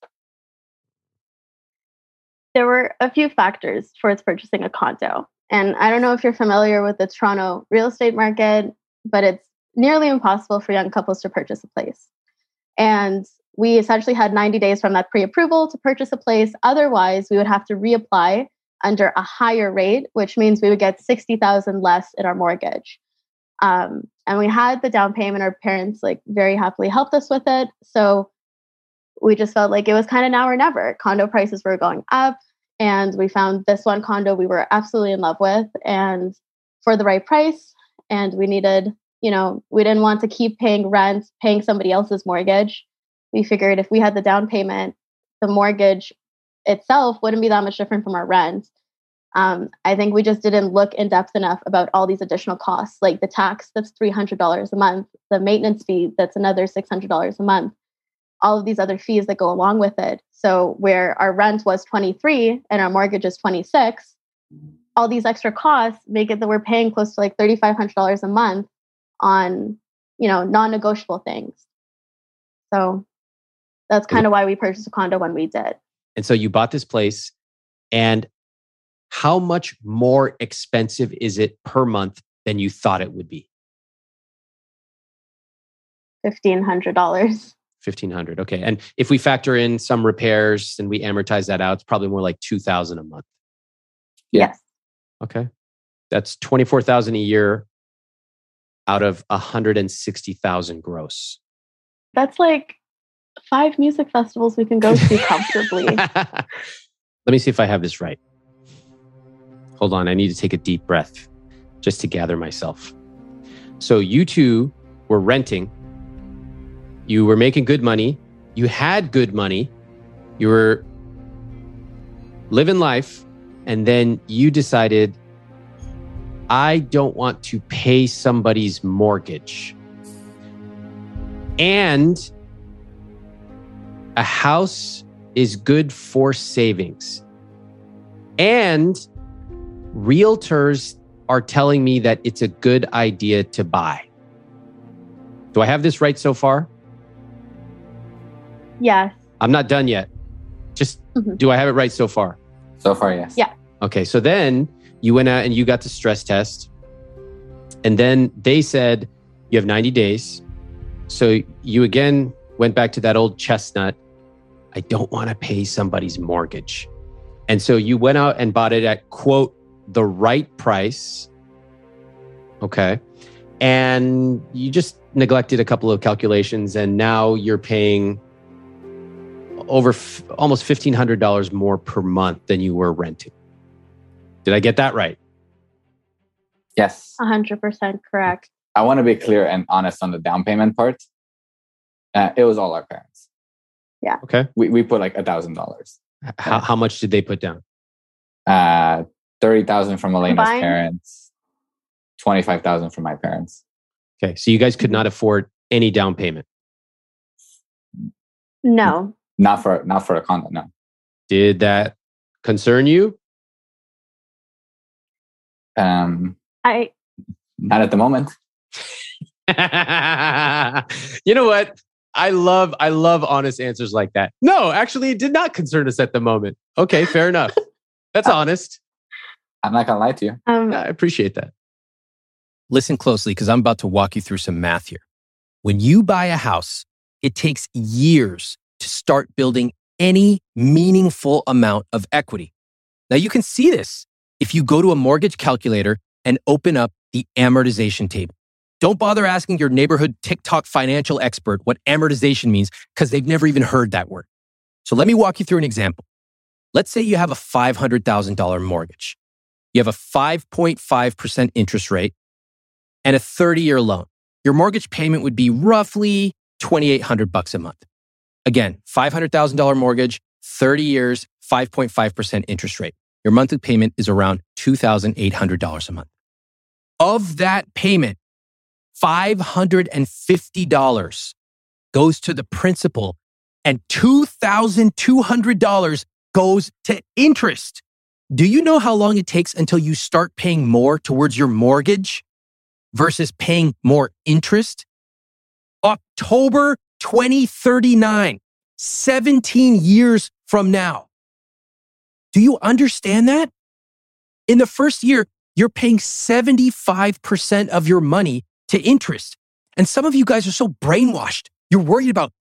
there were a few factors towards purchasing a condo. And I don't know if you're familiar with the Toronto real estate market, but it's nearly impossible for young couples to purchase a place. And we essentially had ninety days from that pre-approval to purchase a place. Otherwise, we would have to reapply under a higher rate, which means we would get sixty thousand less in our mortgage. Um, and we had the down payment. Our parents like very happily helped us with it. So we just felt like it was kind of now or never. Condo prices were going up, and we found this one condo we were absolutely in love with and for the right price. And we needed, you know, we didn't want to keep paying rent, paying somebody else's mortgage. We figured if we had the down payment, the mortgage itself wouldn't be that much different from our rent. Um, I think we just didn't look in depth enough about all these additional costs, like the tax that's three hundred dollars a month, the maintenance fee that's another six hundred dollars a month, all of these other fees that go along with it. So where our rent was twenty-three and our mortgage is twenty-six, all these extra costs make it that we're paying close to like three thousand five hundred dollars a month on, you know, non-negotiable things. So that's kind of why we purchased a condo when we did. And so you bought this place, and how much more expensive is it per month than you thought it would be? fifteen hundred dollars. fifteen hundred dollars. Okay. And if we factor in some repairs and we amortize that out, it's probably more like two thousand dollars a month. Yeah. Yes. Okay. That's twenty-four thousand dollars a year out of one hundred sixty thousand gross. That's like five music festivals we can go to comfortably. Let me see if I have this right. Hold on. I need to take a deep breath just to gather myself. So you two were renting. You were making good money. You had good money. You were living life. And then you decided, I don't want to pay somebody's mortgage. And a house is good for savings. And realtors are telling me that it's a good idea to buy. Do I have this right so far? Yes. I'm not done yet. Just, mm-hmm. Do I have it right so far? So far, yes. Yeah. Okay, so then you went out and you got the stress test. And then they said, you have ninety days. So you again went back to that old chestnut. I don't want to pay somebody's mortgage. And so you went out and bought it at, quote, the right price. Okay. And you just neglected a couple of calculations, and now you're paying over f- almost fifteen hundred dollars more per month than you were renting. Did I get that right? Yes. one hundred percent correct. I want to be clear and honest on the down payment part. Uh, it was all our parents. Yeah. Okay. We we put like a thousand dollars. How how much did they put down? Uh, thirty thousand from Elena's Combined? parents, twenty five thousand from my parents. Okay, so you guys could not afford any down payment. No. Not for not for a condo. No. Did that concern you? Um, I not at the moment. You know what? I love I love honest answers like that. No, actually, it did not concern us at the moment. Okay, fair enough. That's honest. I'm not gonna lie to you. um Yeah, I appreciate that. Listen closely, because I'm about to walk you through some math here. When you buy a house, it takes years to start building any meaningful amount of equity. Now, you can see this if you go to a mortgage calculator and open up the amortization table. Don't bother asking your neighborhood TikTok financial expert what amortization means, because they've never even heard that word. So let me walk you through an example. Let's say you have a five hundred thousand dollars mortgage. You have a five point five percent interest rate and a thirty-year loan. Your mortgage payment would be roughly twenty-eight hundred bucks a month. Again, five hundred thousand dollars mortgage, thirty years, five point five percent interest rate. Your monthly payment is around two thousand eight hundred dollars a month. Of that payment, five hundred fifty dollars goes to the principal and two thousand two hundred dollars goes to interest. Do you know how long it takes until you start paying more towards your mortgage versus paying more interest? October twenty thirty-nine, seventeen years from now. Do you understand that? In the first year, you're paying seventy-five percent of your money to interest. And some of you guys are so brainwashed. You're worried about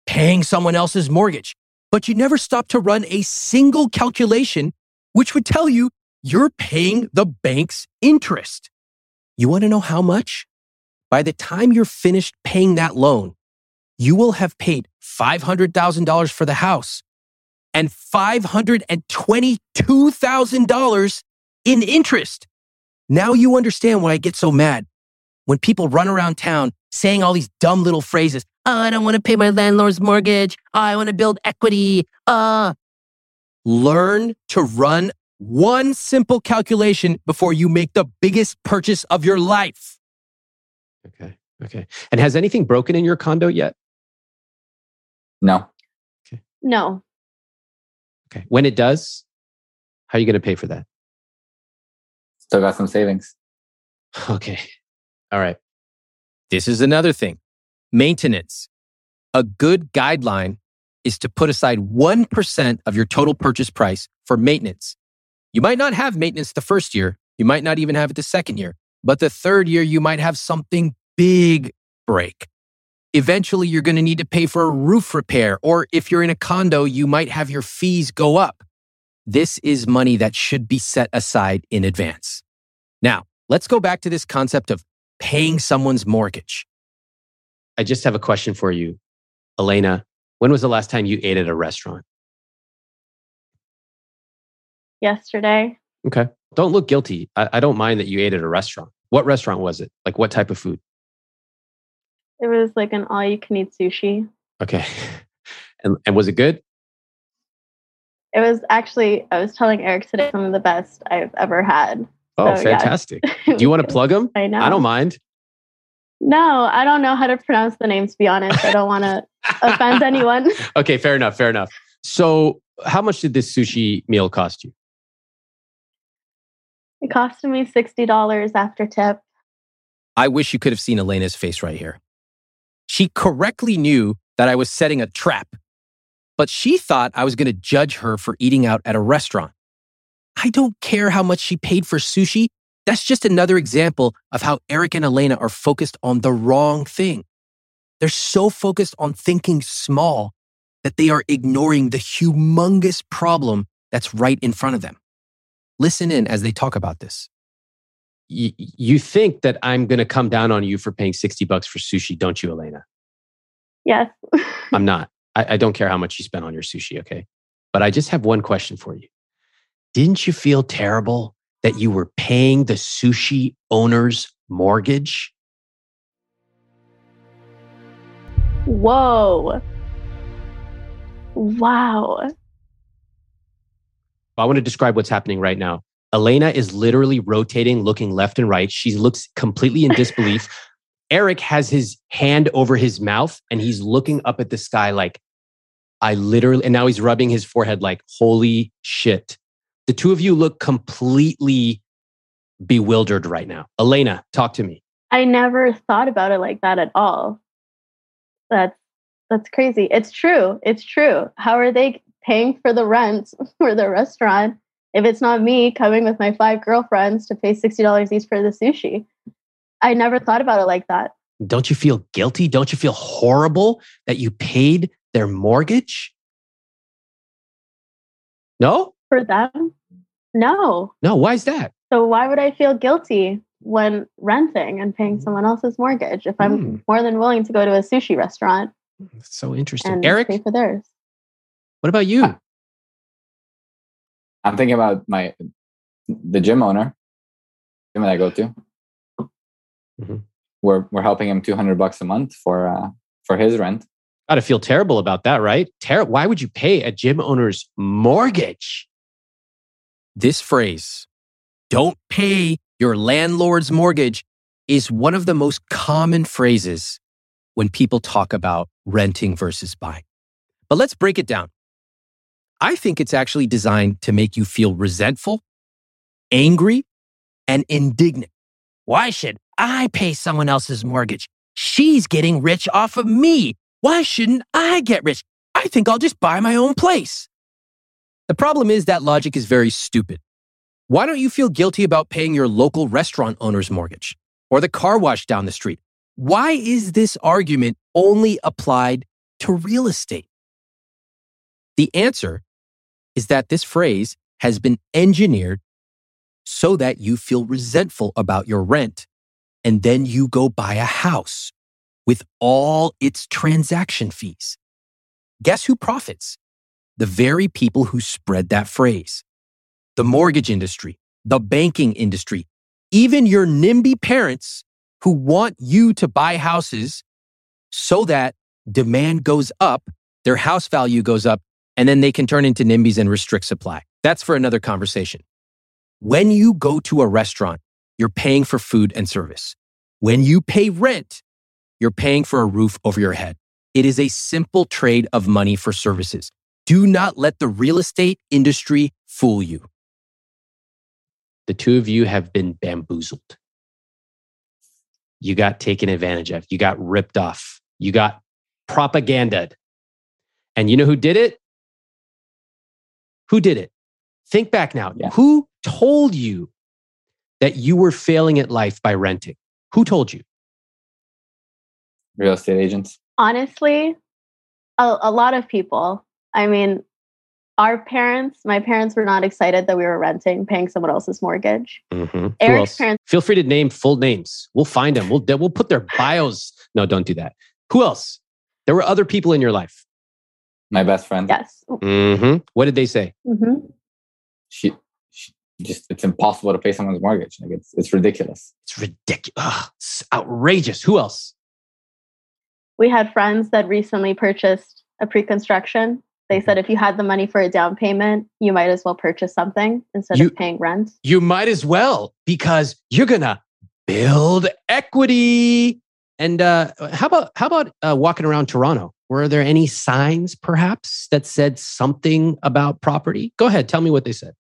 paying someone else's mortgage, but you never stop to run a single calculation which would tell you you're paying the bank's interest. You want to know how much? By the time you're finished paying that loan, you will have paid five hundred thousand dollars for the house and five hundred twenty-two thousand dollars in interest. Now you understand why I get so mad when people run around town saying all these dumb little phrases. Oh, I don't want to pay my landlord's mortgage. Oh, I want to build equity. Uh, learn to run one simple calculation before you make the biggest purchase of your life. Okay. Okay. And has anything broken in your condo yet? No. No. Okay. When it does, how are you going to pay for that? Still got some savings. Okay. All right. This is another thing. Maintenance. A good guideline is to put aside one percent of your total purchase price for maintenance. You might not have maintenance the first year. You might not even have it the second year. But the third year, you might have something big break. Eventually, you're going to need to pay for a roof repair. Or if you're in a condo, you might have your fees go up. This is money that should be set aside in advance. Now, let's go back to this concept of paying someone's mortgage. I just have a question for you. Elena, when was the last time you ate at a restaurant? Yesterday. Okay. Don't look guilty. I, I don't mind that you ate at a restaurant. What restaurant was it? Like what type of food? It was like an all-you-can-eat sushi. Okay. And and was it good? It was actually, I was telling Eric today, some of the best I've ever had. Oh, So, fantastic. yeah. Do you want to plug them? I know. I don't mind. No, I don't know how to pronounce the names, to be honest. I don't want to offend anyone. Okay, fair enough, fair enough. So how much did this sushi meal cost you? It costed me sixty dollars after tip. I wish you could have seen Elena's face right here. She correctly knew that I was setting a trap, but she thought I was going to judge her for eating out at a restaurant. I don't care how much she paid for sushi. That's just another example of how Eric and Elena are focused on the wrong thing. They're so focused on thinking small that they are ignoring the humongous problem that's right in front of them. Listen in as they talk about this. You, you think that I'm going to come down on you for paying sixty bucks for sushi, don't you, Elena? Yes. I'm not. I, I don't care how much you spend on your sushi, okay? But I just have one question for you. Didn't you feel terrible that you were paying the sushi owner's mortgage? Whoa. Wow. I want to describe what's happening right now. Elena is literally rotating, looking left and right. She looks completely in disbelief. Eric has his hand over his mouth and he's looking up at the sky like, I literally, and now he's rubbing his forehead like, holy shit. The two of you look completely bewildered right now. Elena, talk to me. I never thought about it like that at all. That's that's crazy. It's true. It's true. How are they paying for the rent for the restaurant if it's not me coming with my five girlfriends to pay sixty dollars each for the sushi? I never thought about it like that. Don't you feel guilty? Don't you feel horrible that you paid their mortgage? No? For them? No. No, why is that? So why would I feel guilty when renting and paying someone else's mortgage if I'm Mm. more than willing to go to a sushi restaurant That's so interesting. and Eric, pay for theirs? what about you? I'm thinking about my the gym owner, gym that I go to. Mhm. We're we're helping him two hundred bucks a month for uh, for his rent. Gotta feel terrible about that, right? Ter- why would you pay a gym owner's mortgage? This phrase, don't pay your landlord's mortgage, is one of the most common phrases when people talk about renting versus buying. But let's break it down. I think it's actually designed to make you feel resentful, angry, and indignant. Why should I pay someone else's mortgage? She's getting rich off of me. Why shouldn't I get rich? I think I'll just buy my own place. The problem is that logic is very stupid. Why don't you feel guilty about paying your local restaurant owner's mortgage or the car wash down the street? Why is this argument only applied to real estate? The answer is that this phrase has been engineered so that you feel resentful about your rent, and then you go buy a house with all its transaction fees. Guess who profits? The very people who spread that phrase. The mortgage industry, the banking industry, even your NIMBY parents who want you to buy houses so that demand goes up, their house value goes up, and then they can turn into NIMBYs and restrict supply. That's for another conversation. When you go to a restaurant, you're paying for food and service. When you pay rent, you're paying for a roof over your head. It is a simple trade of money for services. Do not let the real estate industry fool you. The two of you have been bamboozled. You got taken advantage of. You got ripped off. You got propaganda'd. And you know who did it? Who did it? Think back now. Yeah. Who told you that you were failing at life by renting? Who told you? Real estate agents. Honestly, a, a lot of people. I mean, our parents, my parents were not excited that we were renting, paying someone else's mortgage. Mm-hmm. Eric's parents. Feel free to name full names. We'll find them. We'll, we'll put their bios. No, don't do that. Who else? There were other people in your life. My best friend. Yes. Mm-hmm. What did they say? Mm-hmm. She, she just, it's impossible to pay someone's mortgage. Like it's, it's ridiculous. It's ridiculous. It's outrageous. Who else? We had friends that recently purchased a pre-construction. They said if you had the money for a down payment, you might as well purchase something instead You- of paying rent. You might as well, because you're going to build equity. And uh, how about how about uh, walking around Toronto? Were there any signs, perhaps, that said something about property? Go ahead, tell me what they said.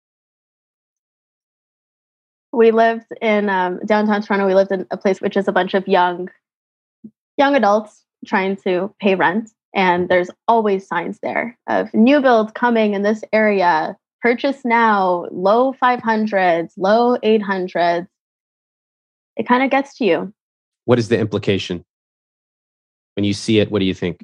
We lived in um, downtown Toronto. We lived in a place which is a bunch of young, young adults trying to pay rent. And there's always signs there of new builds coming in this area. Purchase now, low five hundreds, low eight hundreds. It kind of gets to you. What is the implication? When you see it, what do you think?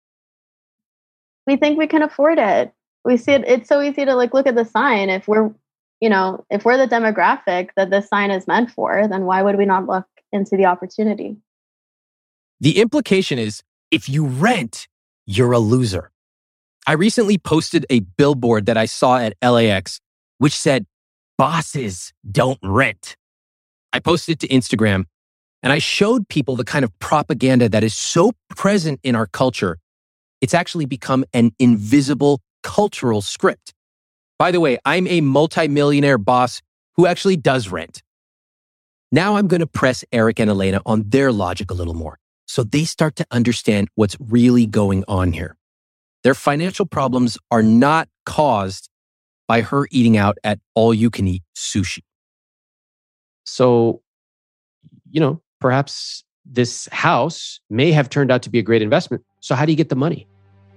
We think we can afford it. We see it. It's so easy to like look at the sign. If we're, you know, if we're the demographic that this sign is meant for, then why would we not look into the opportunity? The implication is, if you rent, you're a loser. I recently posted a billboard that I saw at L A X, which said, bosses don't rent. I posted it to Instagram, and I showed people the kind of propaganda that is so present in our culture. It's actually become an invisible cultural script. By the way, I'm a multimillionaire boss who actually does rent. Now I'm going to press Eric and Elena on their logic a little more, so they start to understand what's really going on here. Their financial problems are not caused by her eating out at all-you-can-eat sushi. So, you know, perhaps this house may have turned out to be a great investment. So how do you get the money?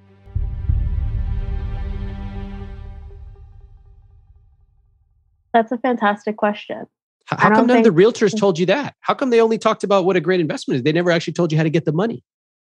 That's a fantastic question. How, I how don't come none of the think- realtors told you that? How come they only talked about what a great investment is? They never actually told you how to get the money.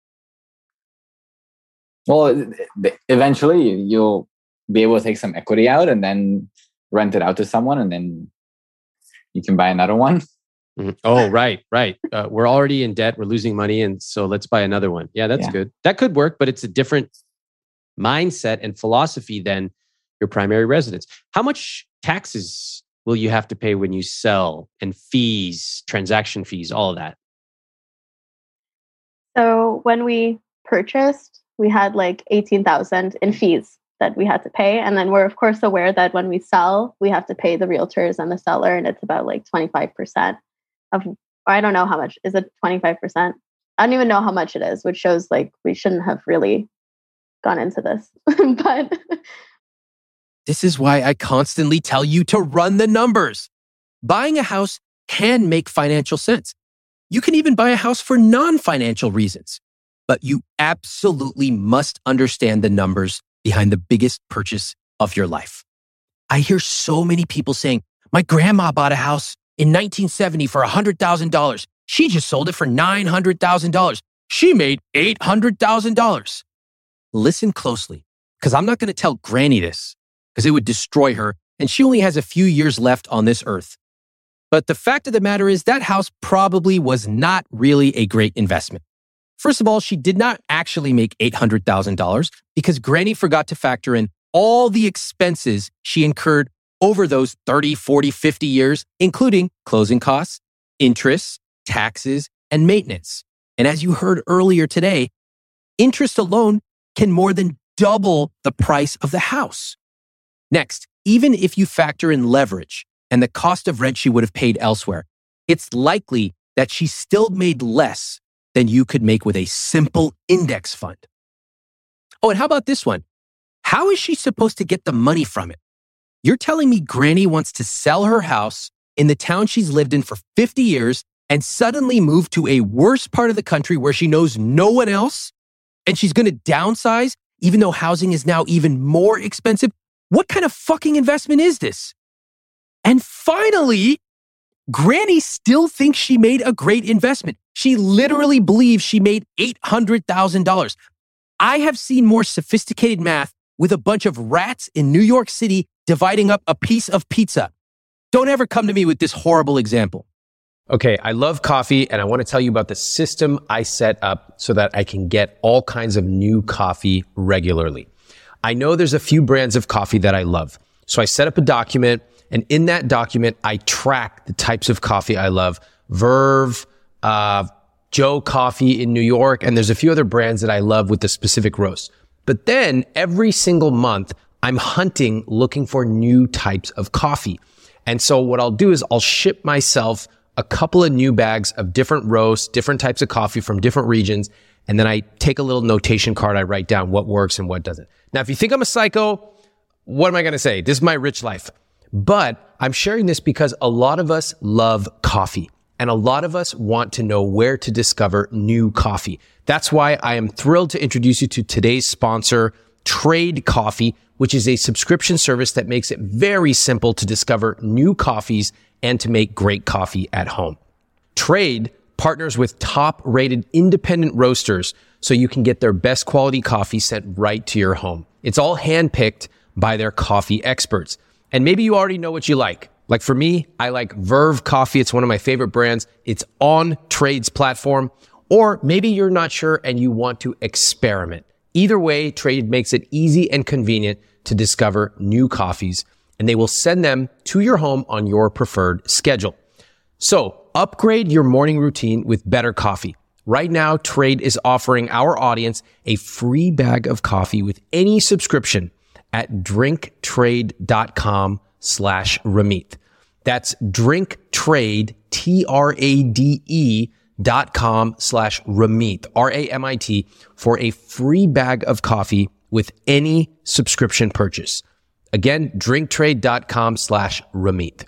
Well, eventually you'll be able to take some equity out and then rent it out to someone, and then you can buy another one. Mhm. Oh, right, right. Uh, we're already in debt. We're losing money. And so let's buy another one. Yeah, that's Yeah. good. That could work, but it's a different mindset and philosophy than your primary residence. How much taxes will you have to pay when you sell, and fees, transaction fees, all of that? So when we purchased, we had like eighteen thousand in fees that we had to pay. And then we're of course aware that when we sell, we have to pay the realtors and the seller. And it's about like twenty-five percent of, or I don't know how much, is it twenty-five percent? I don't even know how much it is, which shows like we shouldn't have really gone into this. But This is why I constantly tell you to run the numbers. Buying a house can make financial sense. You can even buy a house for non-financial reasons, but you absolutely must understand the numbers behind the biggest purchase of your life. I hear so many people saying, my grandma bought a house in nineteen seventy for one hundred thousand dollars. She just sold it for nine hundred thousand dollars. she made eight hundred thousand dollars. Listen closely, because I'm not going to tell Granny this, because it would destroy her, and she only has a few years left on this earth. But the fact of the matter is that house probably was not really a great investment. First of all, she did not actually make eight hundred thousand dollars because Granny forgot to factor in all the expenses she incurred over those thirty, forty, fifty years, including closing costs, interest, taxes, and maintenance. And as you heard earlier today, interest alone can more than double the price of the house. Next, even if you factor in leverage and the cost of rent she would have paid elsewhere, it's likely that she still made less than you could make with a simple index fund. Oh, and how about this one? How is she supposed to get the money from it? You're telling me Granny wants to sell her house in the town she's lived in for fifty years and suddenly move to a worse part of the country where she knows no one else? And she's going to downsize even though housing is now even more expensive? What kind of fucking investment is this? And finally, Granny still thinks she made a great investment. She literally believes she made eight hundred thousand dollars. I have seen more sophisticated math with a bunch of rats in New York City dividing up a piece of pizza. Don't ever come to me with this horrible example. Okay, I love coffee, and I want to tell you about the system I set up so that I can get all kinds of new coffee regularly. I know there's a few brands of coffee that I love. So I set up a document, and in that document, I track the types of coffee I love. Verve, uh, Joe Coffee in New York, and there's a few other brands that I love with the specific roast. But then every single month, I'm hunting, looking for new types of coffee. And so what I'll do is I'll ship myself a couple of new bags of different roasts, different types of coffee from different regions. And then I take a little notation card. I write down what works and what doesn't. Now, if you think I'm a psycho, what am I going to say? This is my rich life. But I'm sharing this because a lot of us love coffee. And a lot of us want to know where to discover new coffee. That's why I am thrilled to introduce you to today's sponsor, Trade Coffee, which is a subscription service that makes it very simple to discover new coffees and to make great coffee at home. Trade partners with top-rated independent roasters so you can get their best quality coffee sent right to your home. It's all handpicked by their coffee experts. And maybe you already know what you like. Like for me, I like Verve Coffee. It's one of my favorite brands. It's on Trade's platform. Or maybe you're not sure and you want to experiment. Either way, Trade makes it easy and convenient to discover new coffees, and they will send them to your home on your preferred schedule. So upgrade your morning routine with better coffee. Right now, Trade is offering our audience a free bag of coffee with any subscription at drinktrade.com slash Ramit. That's drinktrade, T R A D E dot com slash Ramit, R A M I T, for a free bag of coffee with any subscription purchase. Again, drinktrade.com slash Ramit.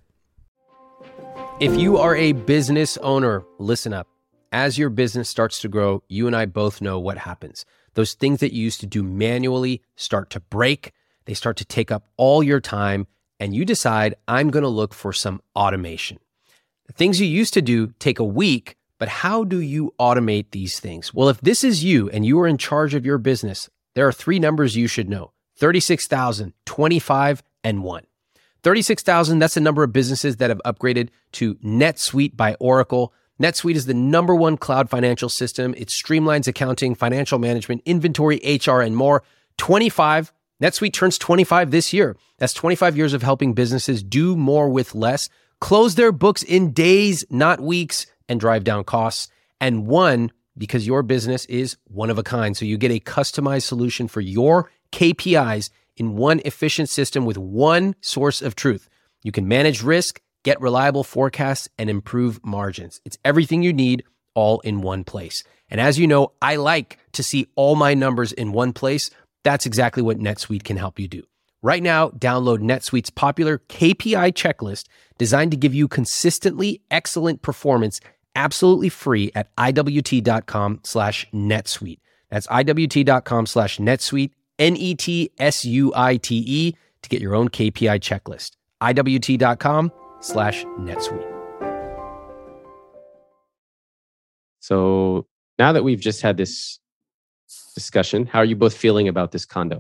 If you are a business owner, listen up. As your business starts to grow, you and I both know what happens. Those things that you used to do manually start to break. They start to take up all your time, and you decide, I'm going to look for some automation. The things you used to do take a week, but how do you automate these things? Well, if this is you and you are in charge of your business, there are three numbers you should know: thirty-six thousand, twenty-five, and one. thirty-six thousand, that's the number of businesses that have upgraded to NetSuite by Oracle. NetSuite is the number one cloud financial system. It streamlines accounting, financial management, inventory, H R, and more. twenty-five, NetSuite turns twenty-five this year. That's twenty-five years of helping businesses do more with less, close their books in days, not weeks, and drive down costs. And one, because your business is one of a kind. So you get a customized solution for your K P Is in one efficient system with one source of truth. You can manage risk, get reliable forecasts, and improve margins. It's everything you need all in one place. And as you know, I like to see all my numbers in one place. That's exactly what NetSuite can help you do. Right now, download NetSuite's popular K P I checklist designed to give you consistently excellent performance absolutely free at iwt.com slash NetSuite. That's iwt.com slash NetSuite, N E T S U I T E, to get your own K P I checklist. iwt.com slash NetSuite. So Now that we've just had this discussion, how are you both feeling about this condo?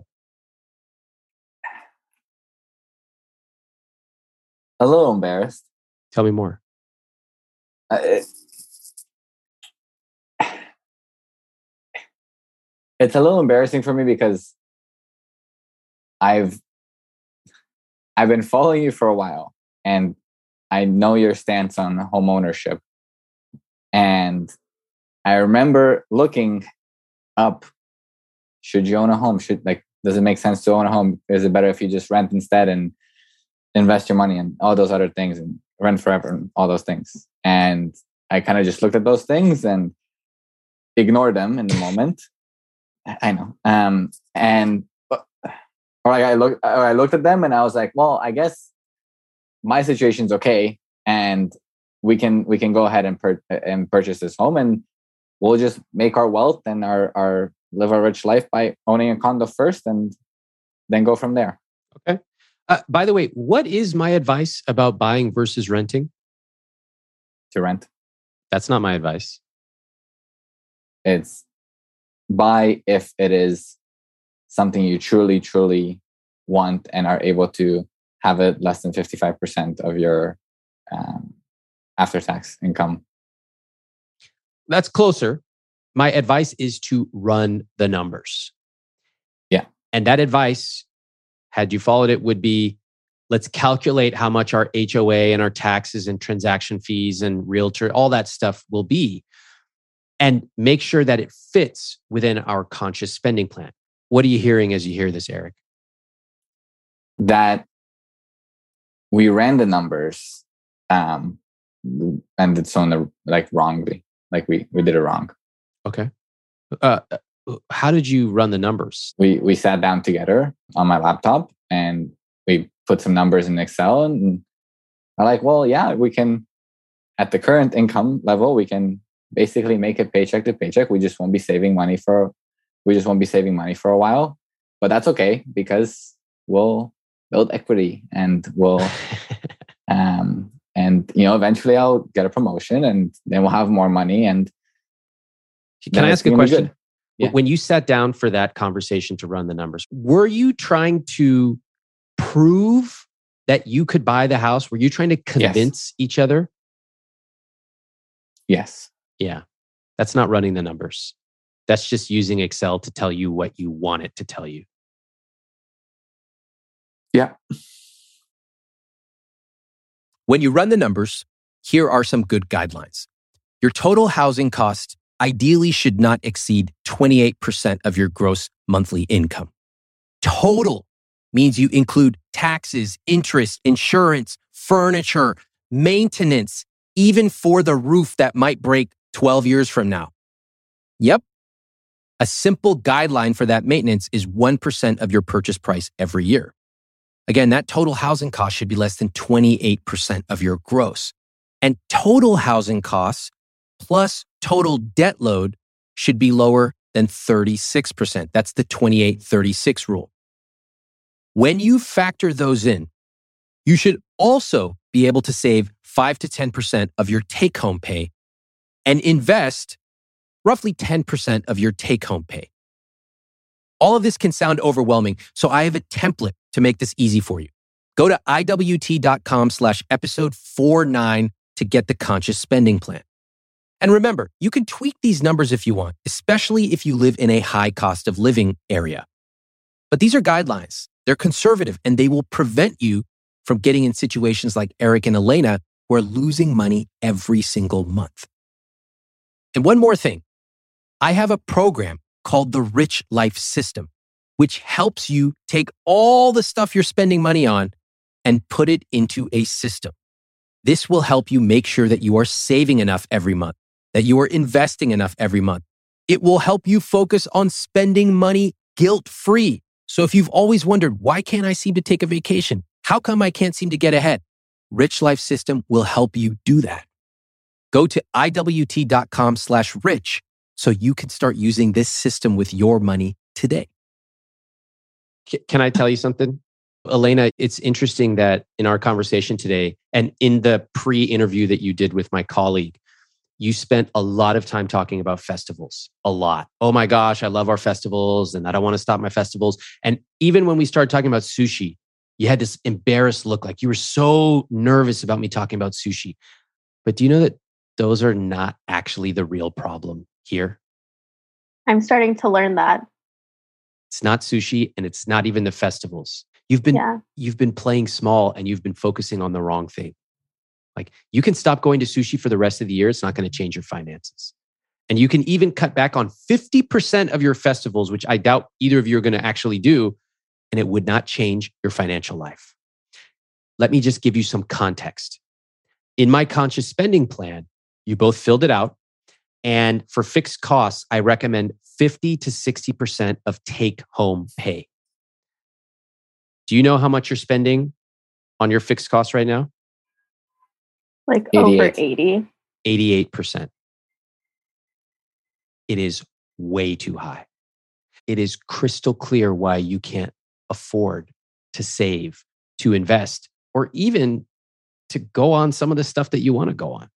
A little embarrassed. Tell me more. Uh, it, it's a little embarrassing for me because I've I've been following you for a while, and I know your stance on home ownership. And I remember looking up, should you own a home? Should like does it make sense to own a home? Is it better if you just rent instead and invest your money and all those other things and rent forever and all those things? And I kind of just looked at those things and ignored them in the moment. I know. Um, and or like I looked, or I looked at them and I was like, well, I guess my situation's okay, and we can we can go ahead and pur- and purchase this home, and we'll just make our wealth and our our live a rich life by owning a condo first, and then go from there. Okay. Uh, by the way, what is my advice about buying versus renting? To rent. That's not my advice. It's buy if it is something you truly, truly want and are able to have it less than fifty-five percent of your um, after-tax income. That's closer. My advice is to run the numbers. Yeah. And that advice, had you followed it, would be, let's calculate how much our H O A and our taxes and transaction fees and realtor, all that stuff will be, and make sure that it fits within our conscious spending plan. What are you hearing as you hear this, Eric? That we ran the numbers um, and it's on the like wrongly, like we we did it wrong. Okay. Uh, how did you run the numbers? We we sat down together on my laptop and we put some numbers in Excel, and I'm like, well, yeah, we can, at the current income level, we can basically make it paycheck to paycheck. We just won't be saving money for, we just won't be saving money for a while, but that's okay because we'll build equity and we'll, um, and you know, eventually I'll get a promotion and then we'll have more money. And can I ask a question? Yeah. When you sat down for that conversation to run the numbers, were you trying to prove that you could buy the house? Were you trying to convince yes. each other? Yes. Yeah. That's not running the numbers. That's just using Excel to tell you what you want it to tell you. Yeah. When you run the numbers, here are some good guidelines. Your total housing cost ideally should not exceed twenty-eight percent of your gross monthly income. Total means you include taxes, interest, insurance, furniture, maintenance, even for the roof that might break twelve years from now. Yep. A simple guideline for that maintenance is one percent of your purchase price every year. Again, that total housing cost should be less than twenty-eight percent of your gross. And total housing costs plus total debt load should be lower than thirty-six percent. That's the twenty-eight thirty-six rule. When you factor those in, you should also be able to save five to ten percent of your take-home pay and invest roughly ten percent of your take-home pay. All of this can sound overwhelming, so I have a template to make this easy for you. Go to iwt.com slash episode 49 to get the conscious spending plan. And remember, you can tweak these numbers if you want, especially if you live in a high cost of living area. But these are guidelines. They're conservative, and they will prevent you from getting in situations like Eric and Elena, who are losing money every single month. And one more thing. I have a program called the Rich Life System, which helps you take all the stuff you're spending money on and put it into a system. This will help you make sure that you are saving enough every month, that you are investing enough every month. It will help you focus on spending money guilt-free. So if you've always wondered, why can't I seem to take a vacation? How come I can't seem to get ahead? Rich Life System will help you do that. Go to iwt.com slash rich so you can start using this system with your money today. Can I tell you something? Elena, it's interesting that in our conversation today and in the pre-interview that you did with my colleague, you spent a lot of time talking about festivals, a lot. Oh my gosh, I love our festivals and I don't want to stop my festivals. And even when we started talking about sushi, you had this embarrassed look, like you were so nervous about me talking about sushi. But do you know that those are not actually the real problem here? I'm starting to learn that. It's not sushi and it's not even the festivals. You've been Yeah. you've been playing small and you've been focusing on the wrong thing. Like you can stop going to sushi for the rest of the year. It's not going to change your finances. And you can even cut back on fifty percent of your festivals, which I doubt either of you are going to actually do. And it would not change your financial life. Let me just give you some context. In my conscious spending plan, you both filled it out. And for fixed costs, I recommend fifty to sixty percent of take home pay. Do you know how much you're spending on your fixed costs right now? Like eighty-eight. over eighty. eighty-eight percent. It is way too high. It is crystal clear why you can't afford to save, to invest, or even to go on some of the stuff that you want to go on.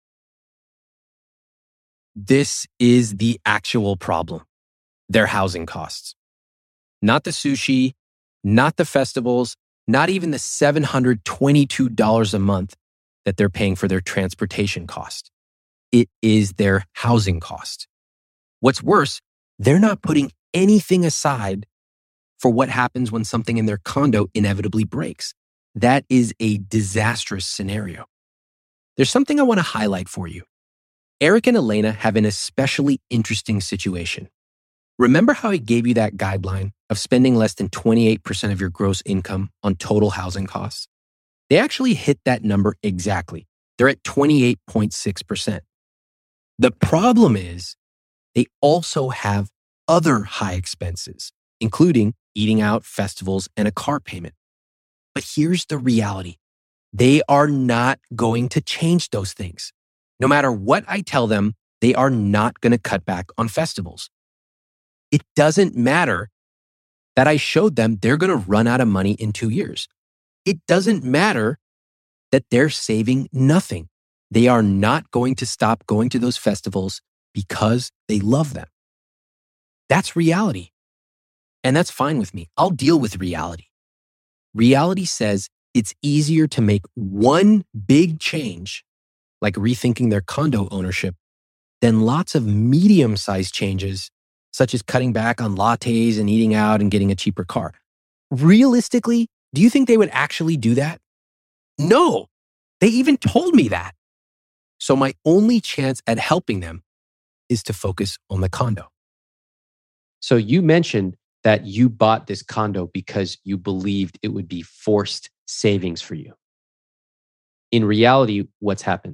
This is the actual problem. Their housing costs. Not the sushi, not the festivals, not even the seven hundred twenty-two dollars a month that they're paying for their transportation cost. It is their housing cost. What's worse, they're not putting anything aside for what happens when something in their condo inevitably breaks. That is a disastrous scenario. There's something I want to highlight for you. Eric and Elena have an especially interesting situation. Remember how I gave you that guideline of spending less than twenty-eight percent of your gross income on total housing costs? They actually hit that number exactly. They're at twenty-eight point six percent. The problem is they also have other high expenses, including eating out, festivals, and a car payment. But here's the reality. They are not going to change those things. No matter what I tell them, they are not going to cut back on festivals. It doesn't matter that I showed them they're going to run out of money in two years. It doesn't matter that they're saving nothing. They are not going to stop going to those festivals because they love them. That's reality. And that's fine with me. I'll deal with reality. Reality says it's easier to make one big change, like rethinking their condo ownership, than lots of medium-sized changes, such as cutting back on lattes and eating out and getting a cheaper car. Realistically, do you think they would actually do that? No, they even told me that. So my only chance at helping them is to focus on the condo. So you mentioned that you bought this condo because you believed it would be forced savings for you. In reality, what's happened?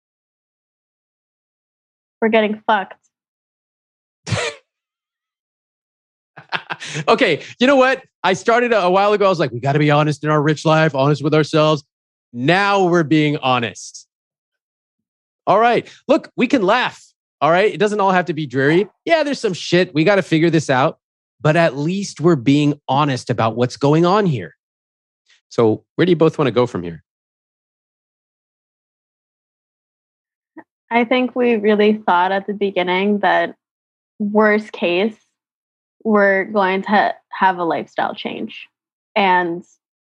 We're getting fucked. Okay, you know what? I started a, a while ago. I was like, we got to be honest in our rich life, honest with ourselves. Now we're being honest. All right. Look, we can laugh. All right. It doesn't all have to be dreary. Yeah, there's some shit. We got to figure this out. But at least we're being honest about what's going on here. So where do you both want to go from here? I think we really thought at the beginning that worst case, we're going to have a lifestyle change. And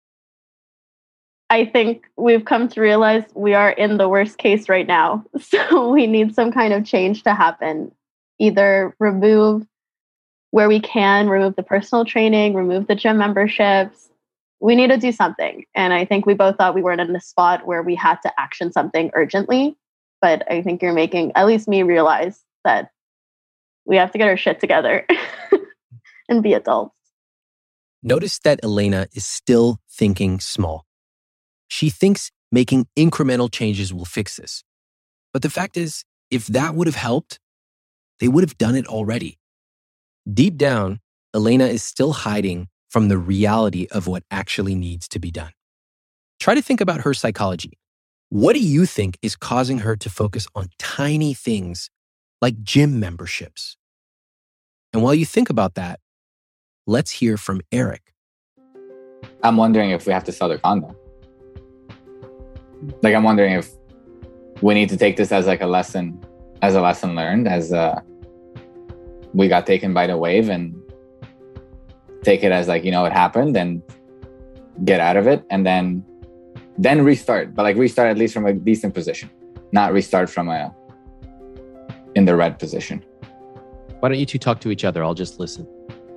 I think we've come to realize we are in the worst case right now. So we need some kind of change to happen. Either remove where we can, remove the personal training, remove the gym memberships. We need to do something. And I think we both thought we weren't in a spot where we had to action something urgently. But I think you're making, at least me, realize that we have to get our shit together and be adults. Notice that Elena is still thinking small. She thinks making incremental changes will fix this. But the fact is, if that would have helped, they would have done it already. Deep down, Elena is still hiding from the reality of what actually needs to be done. Try to think about her psychology. What do you think is causing her to focus on tiny things like gym memberships? And while you think about that, let's hear from Eric. I'm wondering if we have to sell the condo. Like, I'm wondering if we need to take this as like a lesson as a lesson learned, as uh, we got taken by the wave, and take it as like, you know, it happened, and get out of it, and then then restart. But like restart at least from a decent position, not restart from a in the red position. Why don't you two talk to each other? I'll just listen.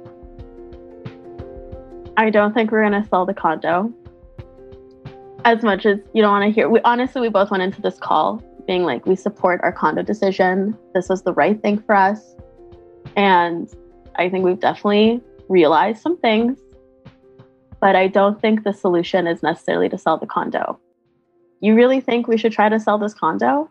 I don't think we're going to sell the condo. As much as you don't want to hear, we honestly, we both went into this call being like, we support our condo decision. This was the right thing for us. And I think we've definitely realized some things, but I don't think the solution is necessarily to sell the condo. You really think we should try to sell this condo?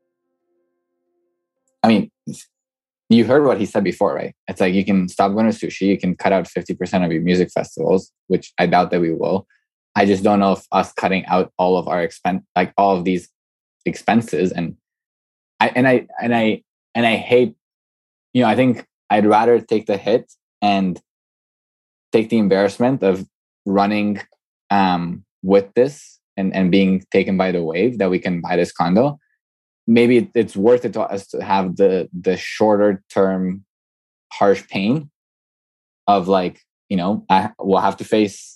I mean, you heard what he said before, right? It's like, you can stop going to sushi. You can cut out fifty percent of your music festivals, which I doubt that we will. I just don't know if us cutting out all of our expense, like all of these expenses, and I and I and I and I hate, you know, I think I'd rather take the hit and take the embarrassment of running um, with this and and being taken by the wave, that we can buy this condo. Maybe it's worth it to us to have the the shorter term harsh pain of like, you know, I will have to face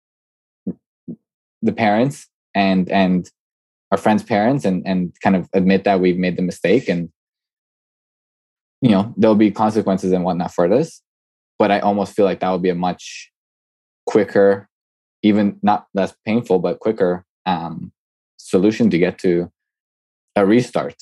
the parents and and our friends' parents and and kind of admit that we've made the mistake, and you know, there'll be consequences and whatnot for this. But I almost feel like that would be a much quicker, even not less painful, but quicker um, solution to get to a restart.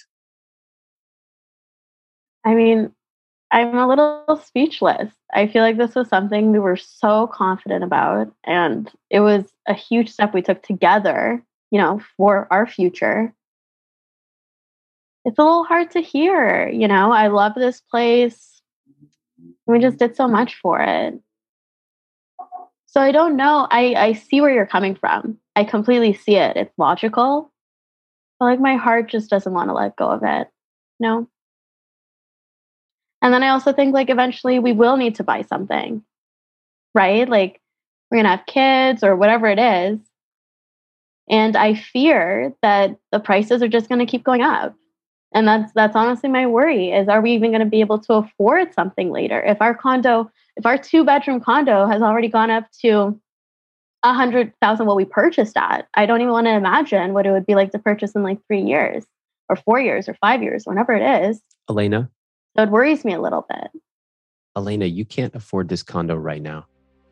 I mean, I'm a little speechless. I feel like this was something we were so confident about, and it was a huge step we took together, you know, for our future. It's a little hard to hear, you know, I love this place. We just did so much for it. So I don't know. I, I see where you're coming from. I completely see it. It's logical. But like my heart just doesn't want to let go of it. No. And then I also think like eventually we will need to buy something, right? Like we're going to have kids or whatever it is. And I fear that the prices are just going to keep going up. And that's that's honestly my worry, is are we even going to be able to afford something later? If our condo, if our two bedroom condo has already gone up to a hundred thousand what we purchased at, I don't even want to imagine what it would be like to purchase in like three years or four years or five years, whenever it is. Elena? So it worries me a little bit. Elena, you can't afford this condo right now.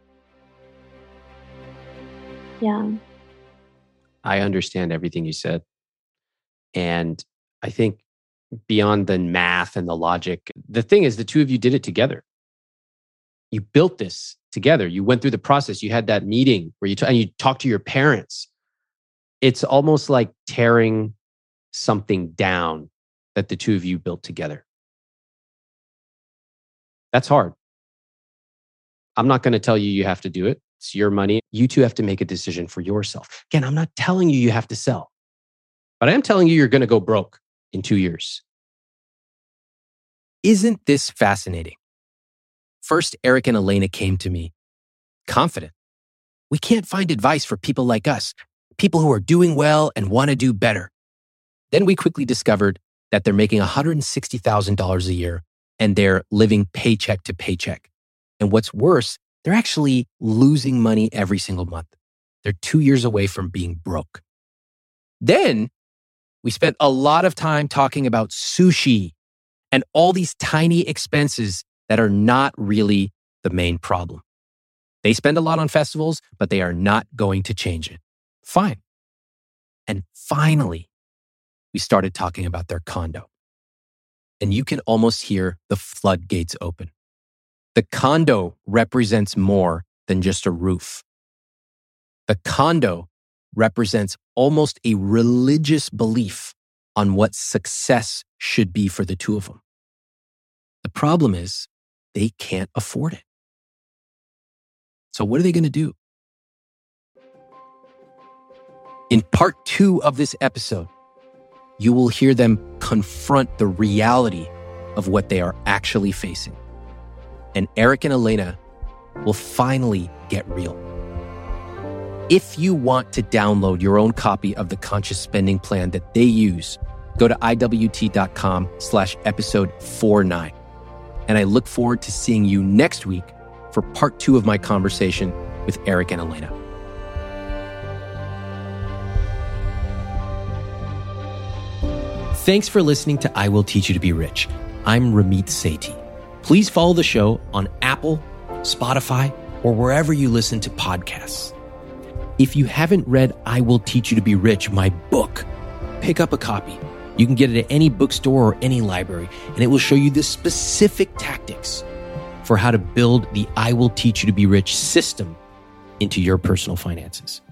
Yeah. I understand everything you said. And I think beyond the math and the logic, the thing is the two of you did it together. You built this together. You went through the process. You had that meeting where you t- and you talked to your parents. It's almost like tearing something down that the two of you built together. That's hard. I'm not going to tell you you have to do it. It's your money. You two have to make a decision for yourself. Again, I'm not telling you you have to sell, but I am telling you you're going to go broke in two years. Isn't this fascinating? First, Eric and Elena came to me confident. We can't find advice for people like us, people who are doing well and want to do better. Then we quickly discovered that they're making one hundred sixty thousand dollars a year and they're living paycheck to paycheck. And what's worse, they're actually losing money every single month. They're two years away from being broke. Then we spent a lot of time talking about sushi and all these tiny expenses that are not really the main problem. They spend a lot on festivals, but they are not going to change it. Fine. And finally, we started talking about their condo. And you can almost hear the floodgates open. The condo represents more than just a roof. The condo represents almost a religious belief on what success should be for the two of them. The problem is they can't afford it. So what are they going to do? In part two of this episode, you will hear them confront the reality of what they are actually facing. And Eric and Elena will finally get real. If you want to download your own copy of the Conscious Spending Plan that they use, go to iwt.com slash episode 49. And I look forward to seeing you next week for part two of my conversation with Eric and Elena. Thanks for listening to I Will Teach You to Be Rich. I'm Ramit Sethi. Please follow the show on Apple, Spotify, or wherever you listen to podcasts. If you haven't read I Will Teach You to Be Rich, my book, pick up a copy. You can get it at any bookstore or any library, and it will show you the specific tactics for how to build the I Will Teach You to Be Rich system into your personal finances.